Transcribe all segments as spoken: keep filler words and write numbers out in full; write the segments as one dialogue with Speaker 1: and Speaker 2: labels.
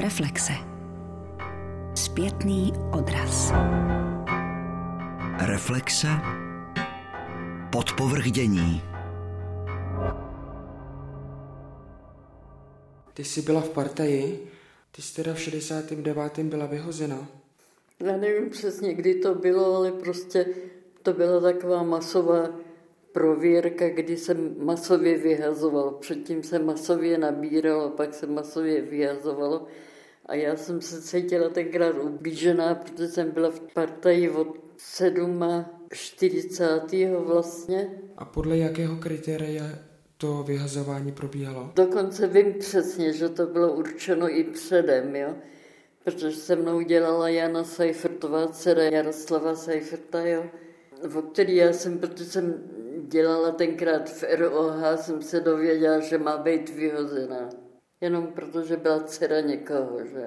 Speaker 1: Reflexe. Zpětný odraz.
Speaker 2: Reflexe. Podpovrchdění.
Speaker 3: Ty jsi byla v partaji? Ty jsi teda v šedesátém devátém byla vyhozena?
Speaker 4: Já nevím přesně, kdy to bylo, ale prostě to byla taková masová prověrka, kdy se masově vyhazovalo. Předtím se masově nabíralo, pak se masově vyhazovalo. A já jsem se cítila tenkrát obížená, protože jsem byla v partaji od čtyřicátého sedmého vlastně.
Speaker 3: A podle jakého kritéria to vyhazování probíhalo?
Speaker 4: Dokonce vím přesně, že to bylo určeno i předem, jo. Protože se mnou dělala Jana Seifertová, dcera Jaroslava Seiferta, jo. O který já jsem, protože jsem dělala tenkrát v R O H, jsem se dověděla, že má být vyhozená. Jenom protože byla dcera někoho, že?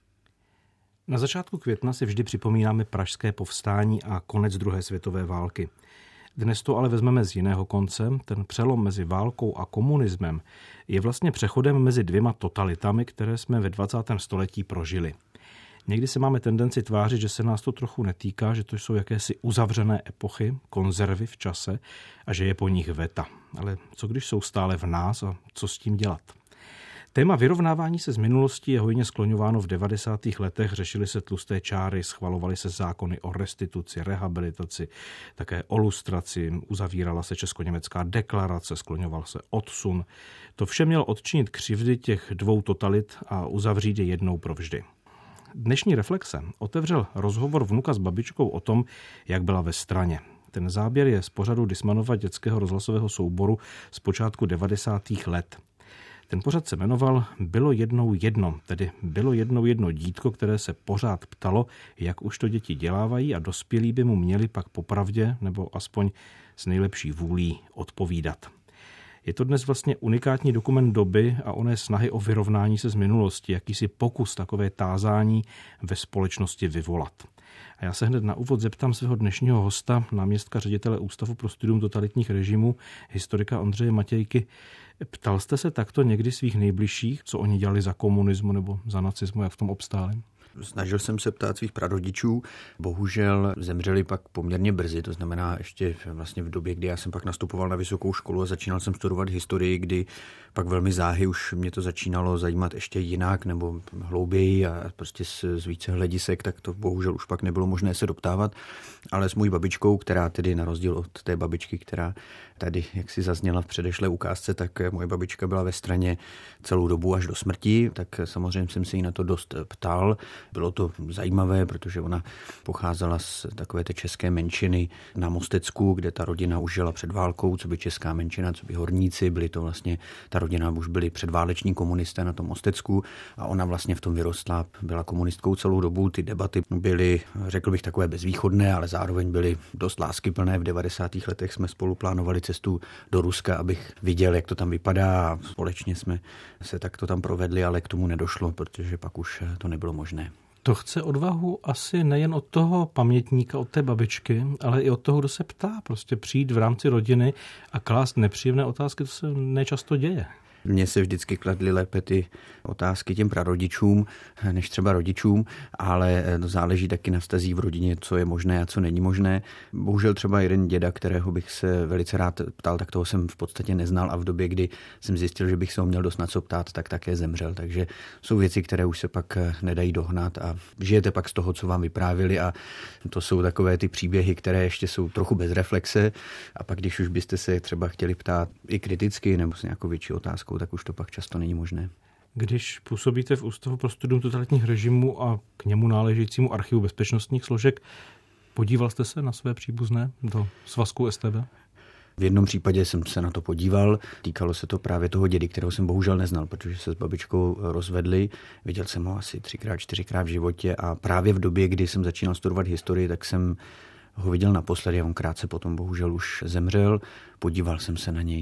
Speaker 5: Na začátku května si vždy připomínáme pražské povstání a konec druhé světové války. Dnes to ale vezmeme z jiného konce. Ten přelom mezi válkou a komunismem je vlastně přechodem mezi dvěma totalitami, které jsme ve dvacátém století prožili. Někdy se máme tendenci tvářit, že se nás to trochu netýká, že to jsou jakési uzavřené epochy, konzervy v čase a že je po nich veta. Ale co když jsou stále v nás a co s tím dělat? Téma vyrovnávání se s minulostí je hojně skloňováno v devadesátých letech, řešily se tlusté čáry, schvalovaly se zákony o restituci, rehabilitaci, také o lustraci, uzavírala se česko-německá deklarace, skloňoval se odsun. To vše mělo odčinit křivdy těch dvou totalit a uzavřít je jednou provždy. Dnešní Reflexe otevřel rozhovor vnuka s babičkou o tom, jak byla ve straně. Ten záběr je z pořadu Dismanova dětského rozhlasového souboru z počátku devadesátých let. Ten pořad se jmenoval Bylo jednou jedno, tedy bylo jednou jedno dítko, které se pořád ptalo, jak už to děti dělávají a dospělí by mu měli pak popravdě nebo aspoň s nejlepší vůlí odpovídat. Je to dnes vlastně unikátní dokument doby a oné snahy o vyrovnání se z minulosti, jakýsi pokus takové tázání ve společnosti vyvolat. A já se hned na úvod zeptám svého dnešního hosta, náměstka ředitele Ústavu pro studium totalitních režimů, historika Ondřeje Matějky. Ptal jste se takto někdy svých nejbližších, co oni dělali za komunismu nebo za nacismu, jak v tom obstáli?
Speaker 6: Snažil jsem se ptát svých prarodičů, bohužel zemřeli pak poměrně brzy, to znamená ještě vlastně v době, kdy já jsem pak nastupoval na vysokou školu a začínal jsem studovat historii, kdy pak velmi záhy už mě to začínalo zajímat ještě jinak nebo hlouběji a prostě z, z více hledisek, tak to bohužel už pak nebylo možné se doptávat, ale s mojí babičkou, která tedy na rozdíl od té babičky, která tady, jak si zazněla v předešlé ukázce, tak moje babička byla ve straně celou dobu až do smrti, tak samozřejmě jsem se jí na to dost ptal. Bylo to zajímavé, protože ona pocházela z takové té české menšiny na Mostecku, kde ta rodina už žila před válkou, co by česká menšina, co by horníci, byli to vlastně, ta rodina už byli předváleční komunisté na tom Mostecku a ona vlastně v tom vyrostla, byla komunistkou celou dobu. Ty debaty byly, řekl bych, takové bezvýchodné, ale zároveň byly dost láskyplné. V devadesátých letech jsme spolu plánovali cestu do Ruska, abych viděl, jak to tam vypadá a společně jsme se takto tam provedli, ale k tomu nedošlo, protože pak už to nebylo možné.
Speaker 5: To chce odvahu asi nejen od toho pamětníka, od té babičky, ale i od toho, kdo se ptá. Prostě přijít v rámci rodiny a klást nepříjemné otázky, to se nečasto děje.
Speaker 6: Mně se vždycky kladly lépe ty otázky těm prarodičům, než třeba rodičům, ale záleží taky na vztazích v rodině, co je možné a co není možné. Bohužel třeba jeden děda, kterého bych se velice rád ptal, tak toho jsem v podstatě neznal a v době, kdy jsem zjistil, že bych se ho měl dost na co ptát, tak také zemřel. Takže jsou věci, které už se pak nedají dohnat a žijete pak z toho, co vám vyprávěli a to jsou takové ty příběhy, které ještě jsou trochu bez reflexe a pak, když už byste se třeba chtěli ptát i kriticky nebo s nějakou větší otázkou, tak už to pak často není možné.
Speaker 5: Když působíte v Ústavu pro studium totalitních režimů a k němu náležejícímu archivu bezpečnostních složek, podíval jste se na své příbuzné do svazku S T B?
Speaker 6: V jednom případě jsem se na to podíval, týkalo se to právě toho dědy, kterého jsem bohužel neznal, protože se s babičkou rozvedli. Viděl jsem ho asi třikrát, čtyřikrát v životě a právě v době, kdy jsem začínal studovat historii, tak jsem ho viděl naposledy a on krátce potom bohužel už zemřel. Podíval jsem se na něj.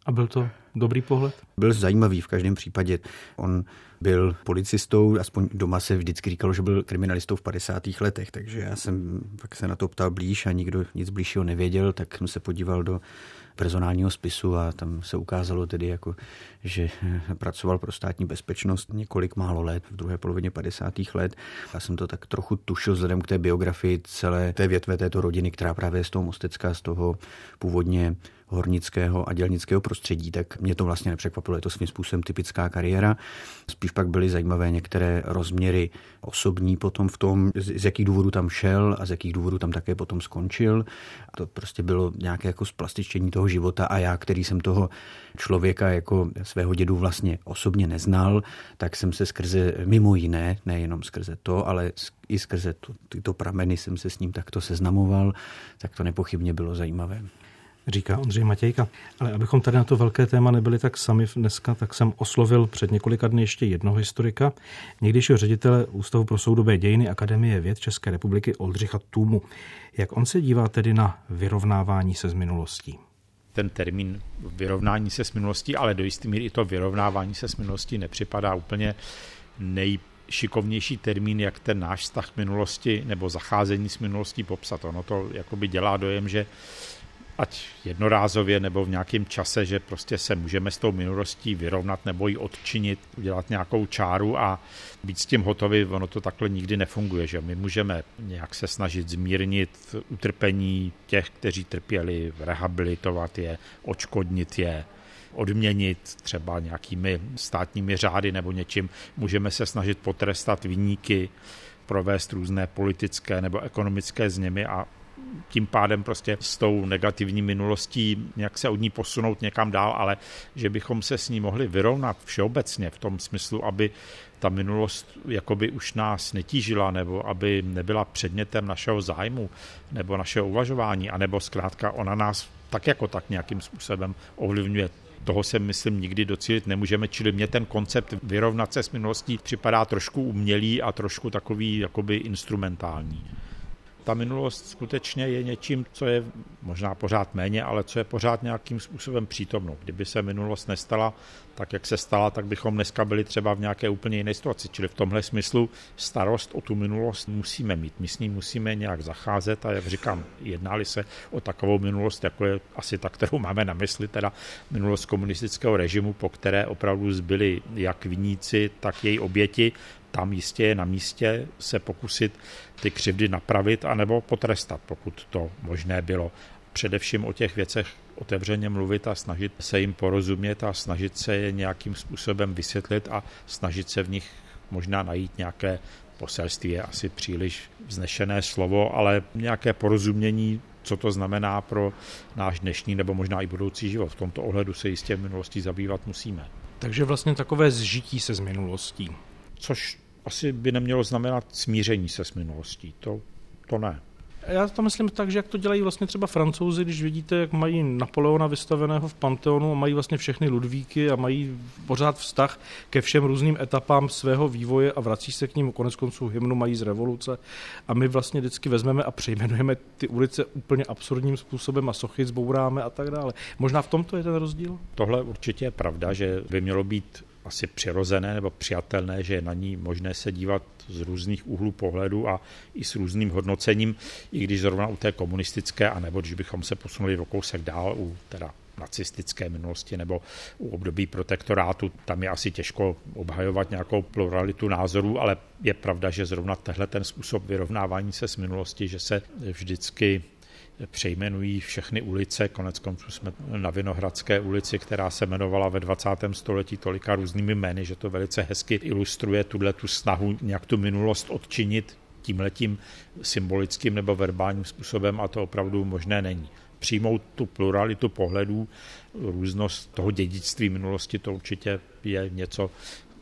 Speaker 5: A byl to dobrý pohled?
Speaker 6: Byl zajímavý v každém případě. On byl policistou, aspoň doma se vždycky říkalo, že byl kriminalistou v padesátých letech, takže já jsem pak se na to ptal blíž a nikdo nic blížšího nevěděl, tak jsem se podíval do personálního spisu a tam se ukázalo tedy, jako, že pracoval pro státní bezpečnost několik málo let, v druhé polovině padesátých let. Já jsem to tak trochu tušil vzhledem k té biografii celé té větve této rodiny, která právě je z toho Mostecka, z toho původně hornického a dělnického prostředí, tak mě to vlastně nepřekvapilo. Je to svým způsobem typická kariéra. Spíš pak byly zajímavé některé rozměry osobní potom v tom, z jakých důvodů tam šel a z jakých důvodů tam také potom skončil. To prostě bylo nějaké jako splastičtění toho života a já, který jsem toho člověka jako svého dědu vlastně osobně neznal, tak jsem se skrze, mimo jiné, nejenom skrze to, ale i skrze to, tyto prameny jsem se s ním takto seznamoval, tak to nepochybně bylo zajímavé.
Speaker 5: Říká Ondřej Matějka. Ale abychom tady na to velké téma nebyli tak sami dneska, tak jsem oslovil před několika dny ještě jednoho historika, někdejšího ředitele Ústavu pro soudobé dějiny Akademie věd České republiky Oldřicha Tůmu. Jak on se dívá tedy na vyrovnávání se s minulostí?
Speaker 1: Ten termín vyrovnání se s minulostí, ale do jisté míry i to vyrovnávání se s minulostí nepřipadá úplně nejšikovnější termín, jak ten náš vztah k minulosti nebo zacházení s minulostí popsat. Ono to jakoby dělá dojem, že ať jednorázově nebo v nějakém čase, že prostě se můžeme s tou minulostí vyrovnat nebo ji odčinit, udělat nějakou čáru a být s tím hotovi, ono to takhle nikdy nefunguje, že my můžeme nějak se snažit zmírnit utrpení těch, kteří trpěli, rehabilitovat je, odškodnit je, odměnit třeba nějakými státními řády nebo něčím. Můžeme se snažit potrestat viníky, provést různé politické nebo ekonomické změny a tím pádem prostě s tou negativní minulostí nějak se od ní posunout někam dál, ale že bychom se s ní mohli vyrovnat všeobecně v tom smyslu, aby ta minulost jakoby už nás netížila nebo aby nebyla předmětem našeho zájmu nebo našeho uvažování, anebo zkrátka ona nás tak jako tak nějakým způsobem ovlivňuje. Toho se, myslím, nikdy docílit nemůžeme, čili mně ten koncept vyrovnat se s minulostí připadá trošku umělý a trošku takový jakoby instrumentální. Ta minulost skutečně je něčím, co je možná pořád méně, ale co je pořád nějakým způsobem přítomnou. Kdyby se minulost nestala tak, jak se stala, tak bychom dneska byli třeba v nějaké úplně jiné situaci. Čili v tomhle smyslu starost o tu minulost musíme mít. My s ní musíme nějak zacházet a jak říkám, jednali se o takovou minulost, jako je asi ta, kterou máme na mysli, teda minulost komunistického režimu, po které opravdu zbyli jak viníci, tak její oběti. Tam jistě je na místě se pokusit ty křivdy napravit anebo potrestat, pokud to možné bylo. Především o těch věcech otevřeně mluvit a snažit se jim porozumět a snažit se je nějakým způsobem vysvětlit a snažit se v nich možná najít nějaké poselství. Je asi příliš vznešené slovo, ale nějaké porozumění, co to znamená pro náš dnešní nebo možná i budoucí život. V tomto ohledu se jistě v minulosti zabývat musíme.
Speaker 5: Takže vlastně takové zžití se s minulostí.
Speaker 1: Což asi by nemělo znamenat smíření se s minulostí. To, to ne.
Speaker 5: Já to myslím tak, že jak to dělají vlastně třeba Francouzi, když vidíte, jak mají Napoleona vystaveného v Panteonu a mají vlastně všechny Ludvíky a mají pořád vztah ke všem různým etapám svého vývoje a vrací se k ním, konec konců hymnu mají z revoluce a my vlastně vždycky vezmeme a přejmenujeme ty ulice úplně absurdním způsobem a sochy zbouráme a tak dále. Možná v tomto je ten rozdíl?
Speaker 1: Tohle určitě je pravda, že by mělo být asi přirozené nebo přijatelné, že je na ní možné se dívat z různých úhlů pohledu a i s různým hodnocením, i když zrovna u té komunistické, anebo když bychom se posunuli o kousek dál u teda nacistické minulosti nebo u období protektorátu, tam je asi těžko obhajovat nějakou pluralitu názorů, ale je pravda, že zrovna tehle ten způsob vyrovnávání se s minulostí, že se vždycky přejmenují všechny ulice, konec konců jsme na Vinohradské ulici, která se jmenovala ve dvacátém století tolika různými jmény, že to velice hezky ilustruje tuhle tu snahu nějak tu minulost odčinit tímhletím symbolickým nebo verbálním způsobem a to opravdu možné není. Přijmout tu pluralitu pohledů, různost toho dědictví minulosti, to určitě je něco,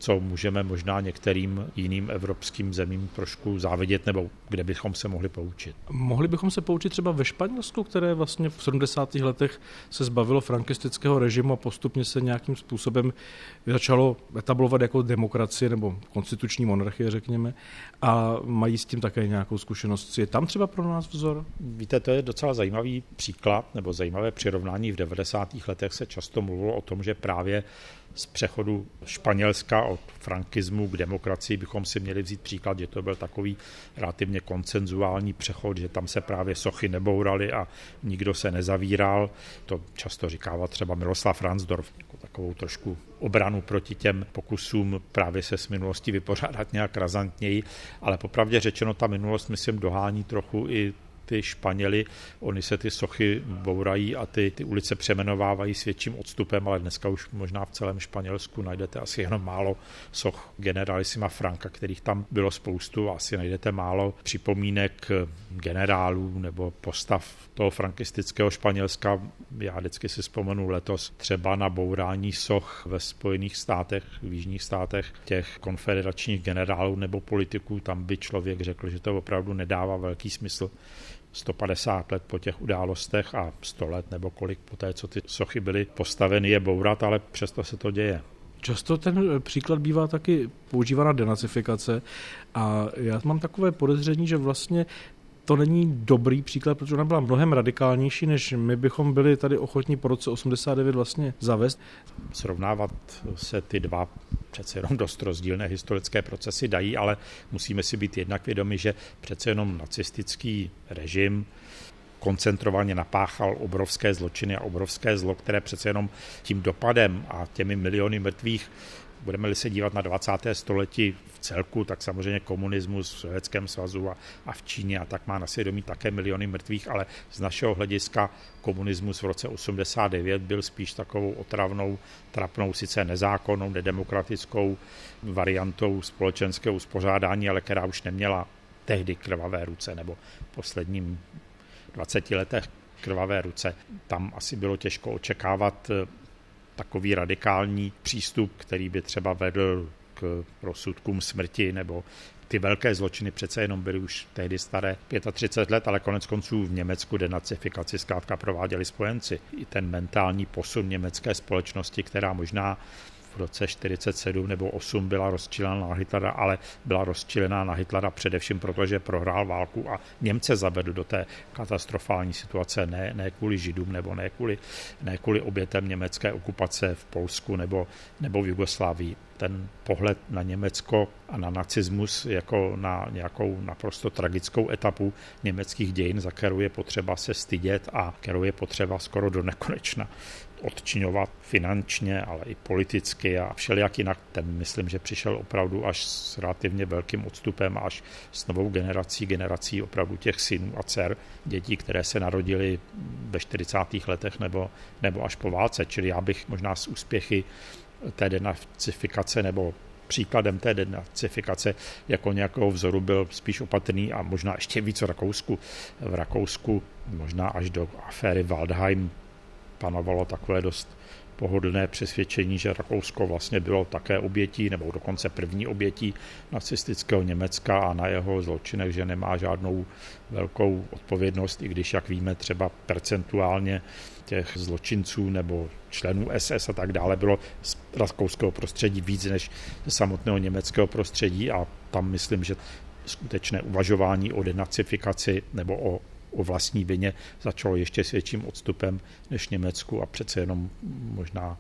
Speaker 1: co můžeme možná některým jiným evropským zemím trošku závidět, nebo kde bychom se mohli poučit.
Speaker 5: Mohli bychom se poučit třeba ve Španělsku, které vlastně v sedmdesátých letech se zbavilo frankistického režimu a postupně se nějakým způsobem začalo etablovat jako demokracie nebo konstituční monarchie, řekněme, a mají s tím také nějakou zkušenost. Je tam třeba pro nás vzor?
Speaker 1: Víte, to je docela zajímavý příklad nebo zajímavé přirovnání. V devadesátých letech se často mluvilo o tom, že právě z přechodu Španělska od frankismu k demokracii bychom si měli vzít příklad, že to byl takový relativně konsenzuální přechod, že tam se právě sochy nebouraly a nikdo se nezavíral. To často říkával třeba Miroslav Ransdorf, jako takovou trošku obranu proti těm pokusům právě se s minulostí vypořádat nějak razantněji, ale popravdě řečeno ta minulost, myslím, dohání trochu i ty Španěli, oni se ty sochy bourají a ty, ty ulice přeměnovávají s větším odstupem, ale dneska už možná v celém Španělsku najdete asi jenom málo soch generalissima Franka, kterých tam bylo spoustu, a asi najdete málo připomínek generálů nebo postav toho frankistického Španělska. Já vždycky si vzpomenu letos třeba na bourání soch ve Spojených státech, v jižních státech těch konfederačních generálů nebo politiků. Tam by člověk řekl, že to opravdu nedává velký smysl sto padesát let po těch událostech a sto let nebo kolik po té, co ty sochy byly postaveny, je bourat, ale přesto se to děje.
Speaker 5: Často ten příklad bývá taky používána denacifikace a já mám takové podezření, že vlastně to není dobrý příklad, protože ona byla mnohem radikálnější, než my bychom byli tady ochotní po roce osmdesát devět vlastně zavést.
Speaker 1: Srovnávat se ty dva přece jenom dost rozdílné historické procesy dají, ale musíme si být jednak vědomi, že přece jenom nacistický režim koncentrovaně napáchal obrovské zločiny a obrovské zlo, které přece jenom tím dopadem a těmi miliony mrtvých, budeme-li se dívat na dvacáté století v celku, tak samozřejmě komunismus v Sovětském svazu a, a v Číně a tak má na svědomí také miliony mrtvých, ale z našeho hlediska komunismus v roce osmdesát devět byl spíš takovou otravnou, trapnou, sice nezákonnou, nedemokratickou variantou společenského uspořádání, ale která už neměla tehdy krvavé ruce, nebo v posledním dvaceti letech krvavé ruce. Tam asi bylo těžko očekávat takový radikální přístup, který by třeba vedl k rozsudkům smrti, nebo ty velké zločiny přece jenom byly už tehdy staré třicet pět let, ale konec konců v Německu denacifikaci zkrátka prováděli spojenci. I ten mentální posun německé společnosti, která možná v roce čtyřicet sedm nebo osm byla rozčilená na Hitlera, ale byla rozčilená na Hitlera především proto, že prohrál válku a Němce zavedl do té katastrofální situace, ne, ne kvůli Židům nebo ne kvůli, ne kvůli obětem německé okupace v Polsku nebo, nebo v Jugoslávii. Ten pohled na Německo a na nacismus jako na nějakou naprosto tragickou etapu německých dějin, za kterou je potřeba se stydět a kterou je potřeba skoro do nekonečna odčiňovat finančně, ale i politicky a všelijak jinak. Ten myslím, že přišel opravdu až s relativně velkým odstupem, až s novou generací, generací opravdu těch synů a dcer, dětí, které se narodily ve čtyřicátých letech nebo, nebo až po válce. Čili já bych možná z úspěchy té denacifikace nebo příkladem té denacifikace jako nějakého vzoru byl spíš opatrný a možná ještě víc v Rakousku. V Rakousku možná až do aféry Waldheim panovalo takové dost pohodlné přesvědčení, že Rakousko vlastně bylo také obětí, nebo dokonce první obětí nacistického Německa a na jeho zločinech, že nemá žádnou velkou odpovědnost, i když, jak víme, třeba percentuálně těch zločinců nebo členů S S a tak dále bylo z rakouského prostředí víc než ze samotného německého prostředí a tam myslím, že skutečné uvažování o denacifikaci nebo o o vlastní vině začalo ještě s větším odstupem než Německu a přece jenom možná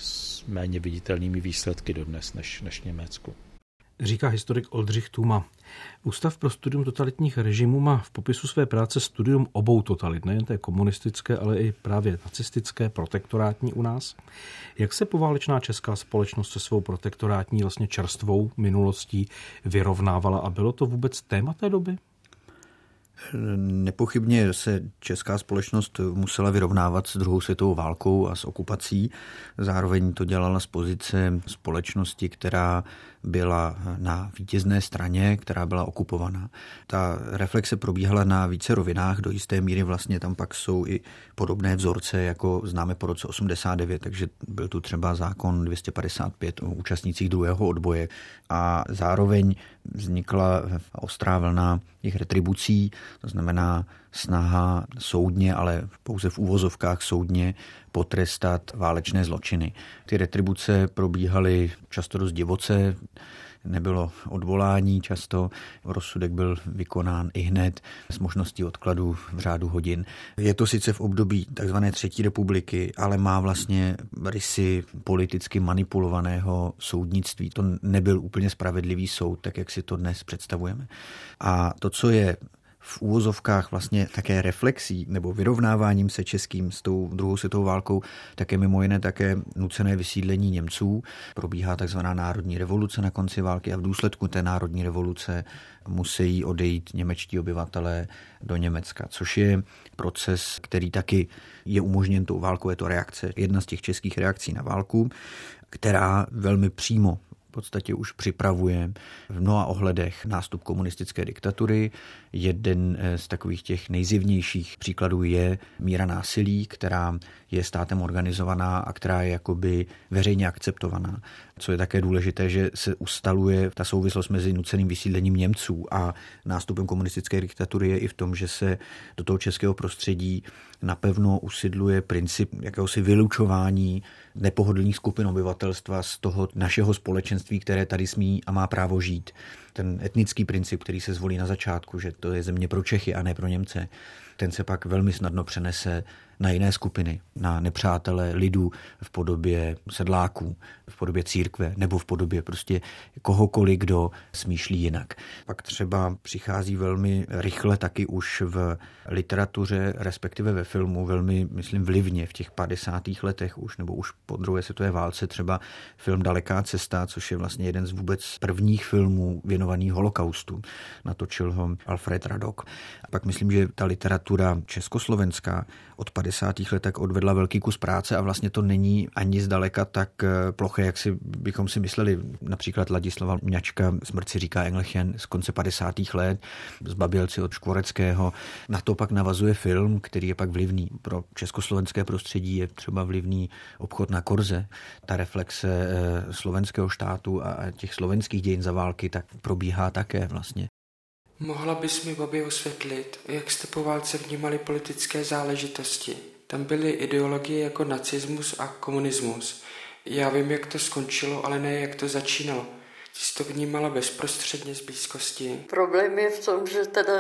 Speaker 1: s méně viditelnými výsledky dodnes než, než Německu.
Speaker 5: Říká historik Oldřich Tůma. Ústav pro studium totalitních režimů má v popisu své práce studium obou totalit, nejen té komunistické, ale i právě nacistické, protektorátní u nás. Jak se poválečná česká společnost se svou protektorátní vlastně čerstvou minulostí vyrovnávala a bylo to vůbec téma té doby?
Speaker 6: Nepochybně se česká společnost musela vyrovnávat s druhou světovou válkou a s okupací. Zároveň to dělala z pozice společnosti, která byla na vítězné straně, která byla okupovaná. Ta reflexe probíhala na více rovinách, do jisté míry vlastně tam pak jsou i podobné vzorce, jako známe po roce osmdesát devět, takže byl tu třeba zákon dvě stě padesát pět o účastnících druhého odboje a zároveň vznikla ostrá vlna jejich retribucí, to znamená snaha soudně, ale pouze v úvozovkách soudně potrestat válečné zločiny. Ty retribuce probíhaly často dost divoce, nebylo odvolání často, rozsudek byl vykonán ihned s možností odkladu v řádu hodin. Je to sice v období tzv. Třetí republiky, ale má vlastně rysy politicky manipulovaného soudnictví. To nebyl úplně spravedlivý soud, tak jak si to dnes představujeme. A to, co je v úvozovkách vlastně také reflexí nebo vyrovnáváním se českým s tou druhou světovou válkou, také mimo jiné také nucené vysídlení Němců. Probíhá takzvaná národní revoluce na konci války a v důsledku té národní revoluce musí odejít němečtí obyvatelé do Německa, což je proces, který taky je umožněn tou válkou, je to reakce, jedna z těch českých reakcí na válku, která velmi přímo v podstatě už připravuje v mnoha ohledech nástup komunistické diktatury. Jeden z takových těch nejzjevnějších příkladů je míra násilí, která je státem organizovaná a která je jakoby veřejně akceptovaná. Co je také důležité, že se ustaluje ta souvislost mezi nuceným vysídlením Němců a nástupem komunistické diktatury je i v tom, že se do toho českého prostředí napevno usidluje princip jakéhosi vylučování nepohodlných skupin obyvatelstva z toho našeho společenství, které tady smí a má právo žít. Ten etnický princip, který se zvolí na začátku, že to je země pro Čechy a ne pro Němce, ten se pak velmi snadno přenese na jiné skupiny, na nepřátele lidu v podobě sedláků, v podobě církve nebo v podobě prostě kohokoliv, kdo smýšlí jinak. Pak třeba přichází velmi rychle taky už v literatuře, respektive ve filmu, velmi, myslím, vlivně v těch padesátých letech už, nebo už po druhé světové válce, třeba film Daleká cesta, což je vlastně jeden z vůbec prvních filmů věnovaných holokaustu. Natočil ho Alfred Radok. A pak myslím, že ta literatura československá od padesátých let tak odvedla velký kus práce a vlastně to není ani zdaleka tak ploché, jak si bychom si mysleli. Například Ladislava Mňačka Smrt si říká Englchen z konce padesátých let, Zbabělci od Škvoreckého. Na to pak navazuje film, který je pak vlivný. Pro československé prostředí je třeba vlivný Obchod na Korze. Ta reflexe slovenského štátu a těch slovenských dějin za války tak probíhá také vlastně.
Speaker 3: Mohla bys mi, Bobby, osvětlit, jak jste po válce vnímali politické záležitosti? Tam byly ideologie jako nacismus a komunismus. Já vím, jak to skončilo, ale ne, jak to začínalo. Ty jsi to vnímala bezprostředně z blízkosti.
Speaker 4: Problém je v tom, že teda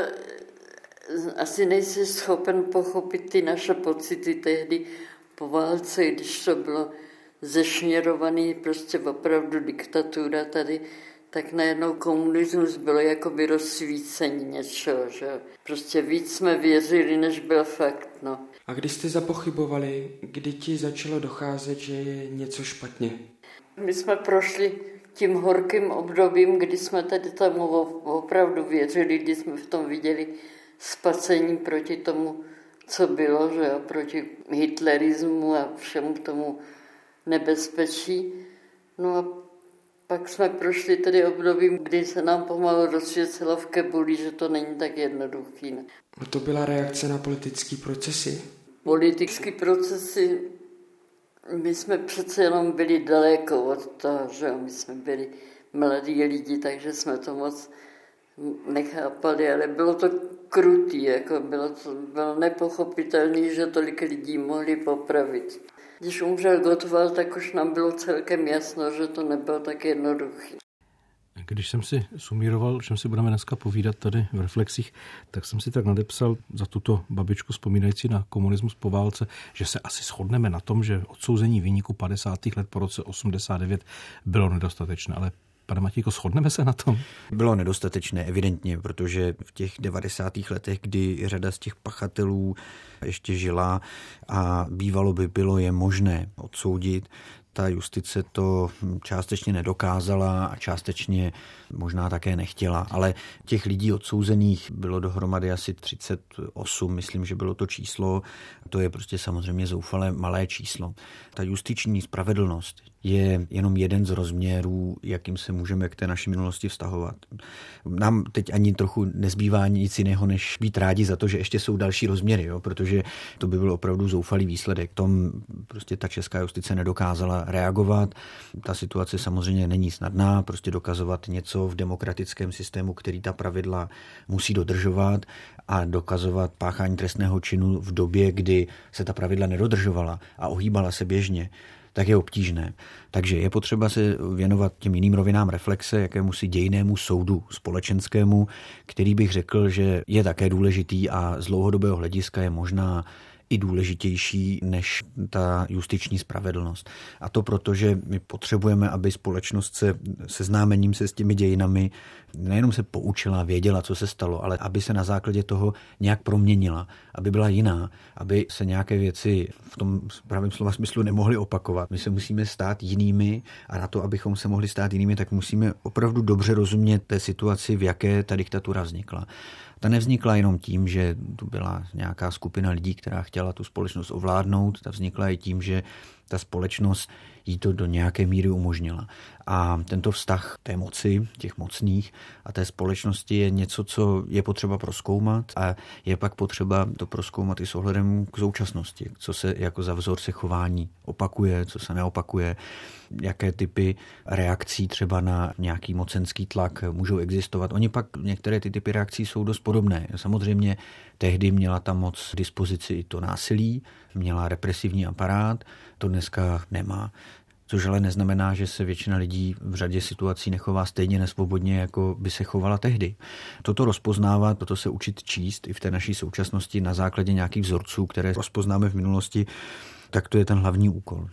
Speaker 4: asi nejsi schopen pochopit ty naše pocity tehdy po válce, když to bylo zešněrovaný, prostě opravdu diktatura tady, tak najednou komunismus bylo jakoby rozsvícení něčeho, že prostě víc jsme věřili, než byl fakt, no.
Speaker 3: A když jste zapochybovali, kdy ti začalo docházet, že je něco špatně?
Speaker 4: My jsme prošli tím horkým obdobím, kdy jsme tady tomu opravdu věřili, kdy jsme v tom viděli spasení proti tomu, co bylo, že jo, proti hitlerismu a všemu tomu nebezpečí. No a pak jsme prošli tedy obdobím, kdy se nám pomalu rozsvěcelo v kebuli, že to není tak jednoduchý. Ne?
Speaker 3: A to byla reakce na politické procesy?
Speaker 4: Politické procesy, my jsme přece jenom byli daleko od toho, že my jsme byli mladí lidi, takže jsme to moc nechápali, ale bylo to krutý, jako bylo to bylo nepochopitelné, že tolik lidí mohli popravit. Když umřel Gottwald, tak už nám bylo celkem jasno, že to nebylo tak jednoduché.
Speaker 5: Když jsem si sumíroval, o čem si budeme dneska povídat tady v Reflexích, tak jsem si tak nadepsal za tuto babičku vzpomínající na komunismus po válce, že se asi shodneme na tom, že odsouzení viníků padesátých let po roce osmdesát devět bylo nedostatečné, ale pane Matějko, shodneme se na tom?
Speaker 6: Bylo nedostatečné, evidentně, protože v těch devadesátých letech, kdy řada z těch pachatelů ještě žila a bývalo by bylo je možné odsoudit, Ta justice to částečně nedokázala a částečně možná také nechtěla, ale těch lidí odsouzených bylo dohromady asi třicet osm, myslím, že bylo to číslo. To je prostě samozřejmě zoufale malé číslo. Ta justiční spravedlnost je jenom jeden z rozměrů, jakým se můžeme k té naší minulosti vztahovat. Nám teď ani trochu nezbývá nic jiného, než být rádi za to, že ještě jsou další rozměry, jo? Protože to by byl opravdu zoufalý výsledek. Tom prostě ta česká justice nedokázala reagovat. Ta situace samozřejmě není snadná, prostě dokazovat něco v demokratickém systému, který ta pravidla musí dodržovat, a dokazovat páchání trestného činu v době, kdy se ta pravidla nedodržovala a ohýbala se běžně, tak je obtížné. Takže je potřeba se věnovat těm jiným rovinám reflexe, jakému si dějnému soudu společenskému, který bych řekl, že je také důležitý a z dlouhodobého hlediska je možná i důležitější než ta justiční spravedlnost. A to proto, že my potřebujeme, aby společnost se seznámením se s těmi dějinami nejenom se poučila, věděla, co se stalo, ale aby se na základě toho nějak proměnila, aby byla jiná, aby se nějaké věci v tom pravém slova smyslu nemohly opakovat. My se musíme stát jinými a na to, abychom se mohli stát jinými, tak musíme opravdu dobře rozumět té situaci, v jaké ta diktatura vznikla. Ta nevznikla jenom tím, že tu byla nějaká skupina lidí, která chtěla tu společnost ovládnout, ta vznikla i tím, že ta společnost jí to do nějaké míry umožnila. A tento vztah té moci, těch mocných a té společnosti je něco, co je potřeba prozkoumat a je pak potřeba to prozkoumat i s ohledem k současnosti, co se jako za vzor se chování opakuje, co se neopakuje, jaké typy reakcí třeba na nějaký mocenský tlak můžou existovat. Oni pak, některé ty typy reakcí jsou dost podobné. Samozřejmě tehdy měla ta moc k dispozici i to násilí, měla represivní aparát, to dneska nemá. Což ale neznamená, že se většina lidí v řadě situací nechová stejně nesvobodně, jako by se chovala tehdy. Toto rozpoznávat, toto se učit číst i v té naší současnosti na základě nějakých vzorců, které rozpoznáme v minulosti, tak to je ten hlavní úkol.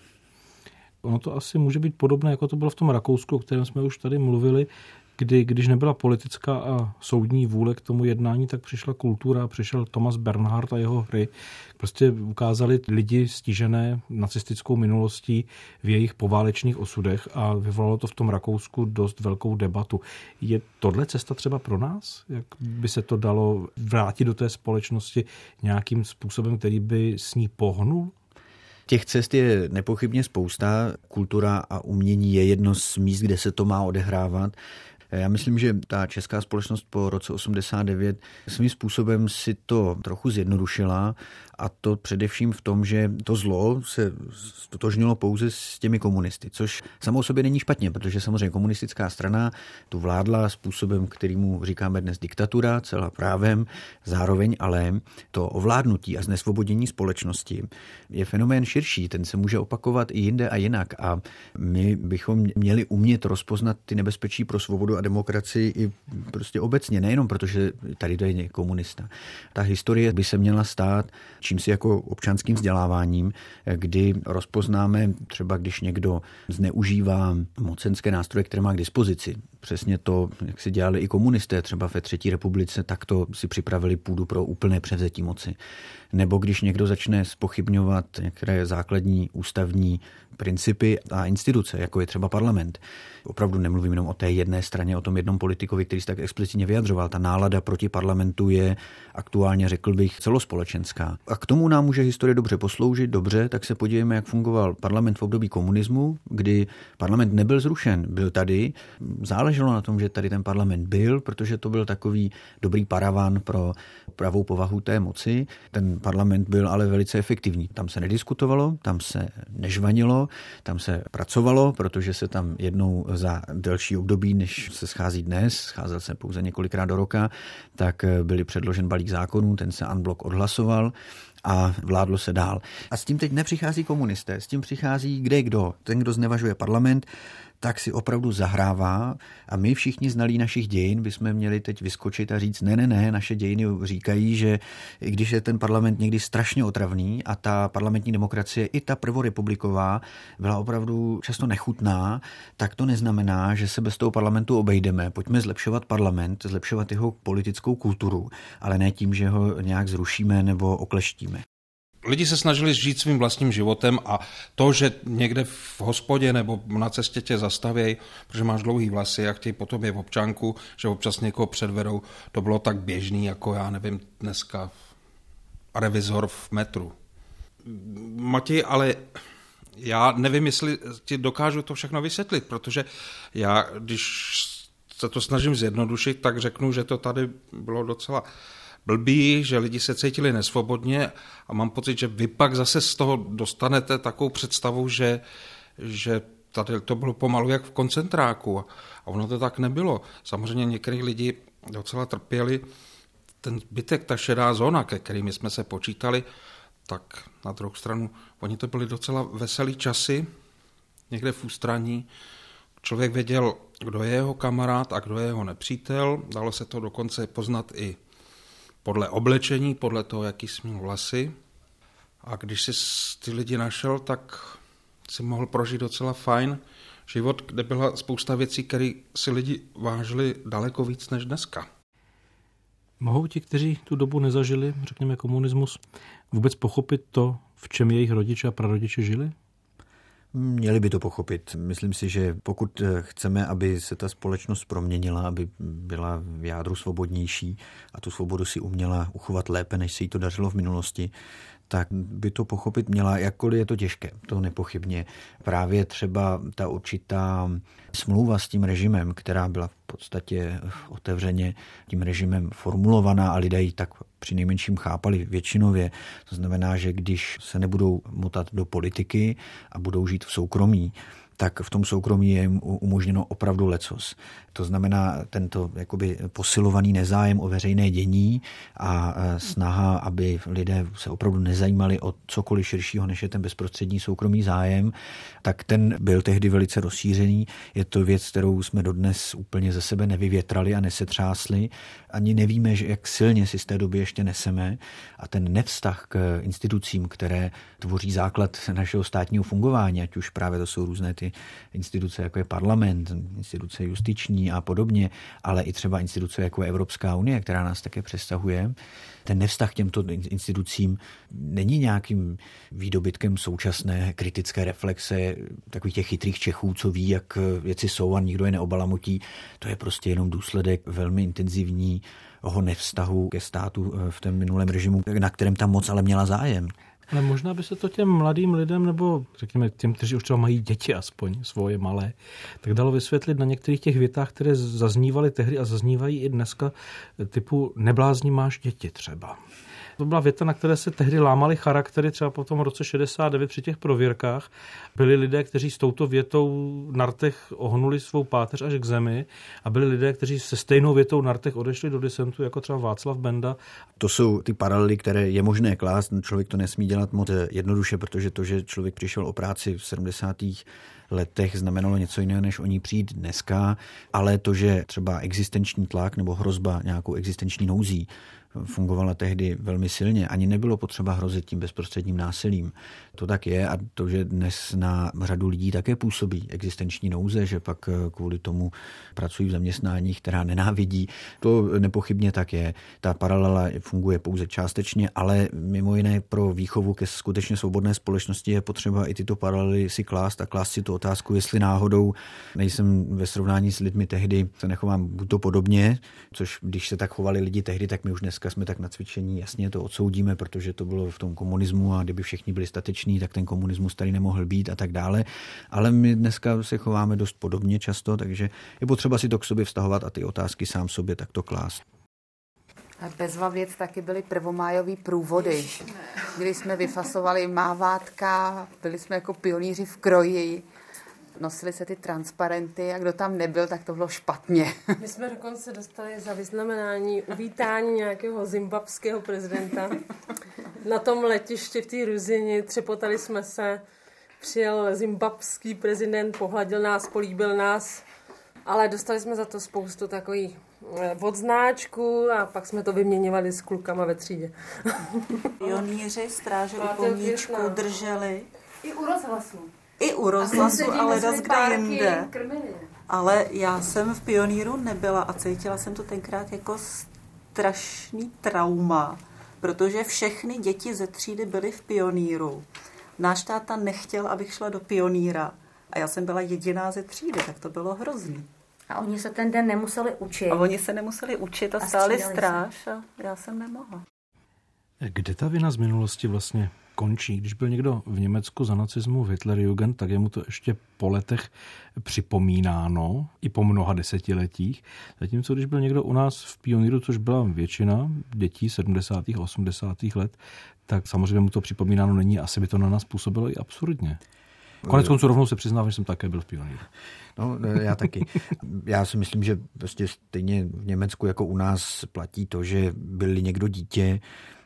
Speaker 5: Ono to asi může být podobné, jako to bylo v tom Rakousku, o kterém jsme už tady mluvili, kdy, když nebyla politická a soudní vůle k tomu jednání, tak přišla kultura, přišel Thomas Bernhard a jeho hry. Prostě ukázali lidi stižené nacistickou minulostí v jejich poválečných osudech a vyvolalo to v tom Rakousku dost velkou debatu. Je tohle cesta třeba pro nás? Jak by se to dalo vrátit do té společnosti nějakým způsobem, který by s ní pohnul?
Speaker 6: Těch cest je nepochybně spousta. Kultura a umění je jedno z míst, kde se to má odehrávat. Já myslím, že ta česká společnost po roce osmdesát devět svým způsobem si to trochu zjednodušila, a to především v tom, že to zlo se stotožnilo pouze s těmi komunisty, což samo o sobě není špatně, protože samozřejmě komunistická strana tu vládla způsobem, kterýmu říkáme dnes diktatura, celá právem, zároveň ale to ovládnutí a znesvobodění společnosti je fenomén širší, ten se může opakovat i jinde a jinak a my bychom měli umět rozpoznat ty nebezpečí pro svobodu a demokracii i prostě obecně, nejenom protože tady to je komunista. Ta historie by se měla stát čímsi jako občanským vzděláváním, kdy rozpoznáme třeba, když někdo zneužívá mocenské nástroje, které má k dispozici. Přesně to, jak si dělali i komunisté třeba ve třetí republice, tak to si připravili půdu pro úplné převzetí moci. Nebo když někdo začne zpochybňovat některé základní ústavní principy a instituce, jako je třeba parlament. Opravdu nemluvím jenom o té jedné straně, o tom jednom politikovi, který se tak explicitně vyjadřoval. Ta nálada proti parlamentu je aktuálně, řekl bych, celospolečenská. A k tomu nám může historie dobře posloužit, dobře, tak se podívejme, jak fungoval parlament v období komunismu, kdy parlament nebyl zrušen, byl tady. Záleželo na tom, že tady ten parlament byl, protože to byl takový dobrý paravan pro pravou povahu té moci. Ten parlament byl ale velice efektivní. Tam se nediskutovalo, tam se nežvanilo, tam se pracovalo, protože se tam jednou za delší období, než se schází dnes, scházel se pouze několikrát do roka, tak byly předložen balík zákonů, ten se en bloc odhlasoval a vládlo se dál. A s tím teď nepřichází komunisté, s tím přichází kde kdo. Ten, kdo znevažuje parlament, tak si opravdu zahrává a my všichni znalí našich dějin bychom měli teď vyskočit a říct ne, ne, ne, naše dějiny říkají, že i když je ten parlament někdy strašně otravný a ta parlamentní demokracie, i ta prvorepubliková, byla opravdu často nechutná, tak to neznamená, že se bez toho parlamentu obejdeme. Pojďme zlepšovat parlament, zlepšovat jeho politickou kulturu, ale ne tím, že ho nějak zrušíme nebo okleštíme.
Speaker 2: Lidi se snažili žít svým vlastním životem a to, že někde v hospodě nebo na cestě tě zastavějí, protože máš dlouhý vlasy a chtějí potom je v občanku, že občas někoho předvedou, to bylo tak běžný, jako já nevím, dneska revizor v metru. Matěj, ale já nevím, jestli ti dokážu to všechno vysvětlit, protože já, když se to snažím zjednodušit, tak řeknu, že to tady bylo docela blbý, že lidi se cítili nesvobodně a mám pocit, že vy pak zase z toho dostanete takovou představu, že, že tady to bylo pomalu jak v koncentráku a ono to tak nebylo. Samozřejmě některý lidi docela trpěli, ten zbytek, ta šedá zóna, ke kterými jsme se počítali, tak na druhou stranu, oni to byli docela veselý časy, někde v ústraní. Člověk věděl, kdo je jeho kamarád a kdo je jeho nepřítel. Dalo se to dokonce poznat i podle oblečení, podle toho, jaký jsi měl vlasy. A když jsi ty lidi našel, tak si mohl prožít docela fajn život, kde byla spousta věcí, které si lidi vážili daleko víc než dneska.
Speaker 5: Mohou ti, kteří tu dobu nezažili, řekněme komunismus, vůbec pochopit to, v čem jejich rodiče a prarodiče žili?
Speaker 6: Měli by to pochopit. Myslím si, že pokud chceme, aby se ta společnost proměnila, aby byla v jádru svobodnější a tu svobodu si uměla uchovat lépe, než se jí to dařilo v minulosti, tak by to pochopit měla, jakkoliv je to těžké, to nepochybně. Právě třeba ta určitá smlouva s tím režimem, která byla v podstatě otevřeně tím režimem formulovaná a lidé ji tak přinejmenším chápali většinově. To znamená, že když se nebudou motat do politiky a budou žít v soukromí, tak v tom soukromí je jim umožněno opravdu lecos. To znamená tento jakoby posilovaný nezájem o veřejné dění a snaha, aby lidé se opravdu nezajímali o cokoliv širšího, než je ten bezprostřední soukromý zájem, tak ten byl tehdy velice rozšířený. Je to věc, kterou jsme dodnes úplně ze sebe nevyvětrali a nesetřásli. Ani nevíme, že jak silně si z té doby ještě neseme. A ten nevztah k institucím, které tvoří základ našeho státního fungování, ať už právě to jsou různé ty instituce, jako je parlament, instituce justiční a podobně, ale i třeba instituce, jako je Evropská unie, která nás také přesahuje. Ten nevztah k těmto institucím není nějakým výdobytkem současné kritické reflexe takových těch chytrých Čechů, co ví, jak věci jsou a nikdo je neobalamotí. To je prostě jenom důsledek velmi intenzivního nevztahu ke státu v tom minulém režimu, na kterém ta moc ale měla zájem.
Speaker 5: Ale možná by se to těm mladým lidem, nebo řekněme těm, kteří už třeba mají děti aspoň svoje malé, tak dalo vysvětlit na některých těch větách, které zaznívaly tehdy a zaznívají i dneska, typu neblázni máš děti třeba. To byla věta, na které se tehdy lámaly charaktery, třeba po tom roce šedesát devět při těch prověrkách. Byli lidé, kteří s touto větou na rtech ohnuli svou páteř až k zemi a byli lidé, kteří se stejnou větou na rtech odešli do disentu, jako třeba Václav Benda.
Speaker 6: To jsou ty paralely, které je možné klást. Člověk to nesmí dělat moc jednoduše, protože to, že člověk přišel o práci v sedmdesátých letech, znamenalo něco jiného, než o ní přijít dneska, ale to, že třeba existenční tlak nebo hrozba nějakou existenční nouzí fungovala tehdy velmi silně. Ani nebylo potřeba hrozit tím bezprostředním násilím. To tak je a to, že dnes na řadu lidí také působí existenční nouze, že pak kvůli tomu pracují v zaměstnáních, která nenávidí, to nepochybně tak je. Ta paralela funguje pouze částečně, ale mimo jiné pro výchovu ke skutečně svobodné společnosti je potřeba i tyto paralely si klást a klást si tu otázku, jestli náhodou nejsem ve srovnání s lidmi tehdy, se nechovám buď to podobně, což když se tak chovali lidi tehdy, tak my už dnes jsme tak nacvičení, jasně to odsoudíme, protože to bylo v tom komunismu a kdyby všichni byli stateční, tak ten komunismus tady nemohl být a tak dále. Ale my dneska se chováme dost podobně často, takže je potřeba si to k sobě vztahovat a ty otázky sám sobě takto klást.
Speaker 7: Bezva věc taky byly prvomájový průvody, kdy jsme vyfasovali mávátka, byli jsme jako pionýři v kroji, nosily se ty transparenty a kdo tam nebyl, tak to bylo špatně.
Speaker 8: My jsme dokonce dostali za vyznamenání uvítání nějakého zimbabského prezidenta. Na tom letišti v té Ruzini třepotali jsme se, přijel zimbabský prezident, pohladil nás, políbil nás, ale dostali jsme za to spoustu takových odznáčků a pak jsme to vyměňovali s klukama ve třídě.
Speaker 9: Pionýři stráže u pomníčku drželi.
Speaker 8: I u rozhlasu.
Speaker 9: I u rozhlasu, ale das kde jinde. Ale já jsem v Pionýru nebyla a cítila jsem to tenkrát jako strašný trauma. protože všechny děti ze třídy byly v pionýru. Náš táta nechtěl, abych šla do pionýra a já jsem byla jediná ze třídy, tak to bylo hrozný.
Speaker 10: A oni se ten den nemuseli učit.
Speaker 9: A oni se nemuseli učit a, a stáli stráž se. A já jsem nemohla.
Speaker 5: Kde ta vina z minulosti vlastně končí? Když byl někdo v Německu za nacismu, v Hitlerjugend, tak je mu to ještě po letech připomínáno, i po mnoha desetiletích. Zatímco když byl někdo u nás v pionýru, což byla většina dětí sedmdesátých a osmdesátých let, tak samozřejmě mu to připomínáno není, asi by to na nás působilo i absurdně. Konec konců rovnou se přiznám, že jsem také byl v pionýru.
Speaker 6: No, já taky. Já si myslím, že prostě stejně v Německu jako u nás platí to, že byli někdo dítě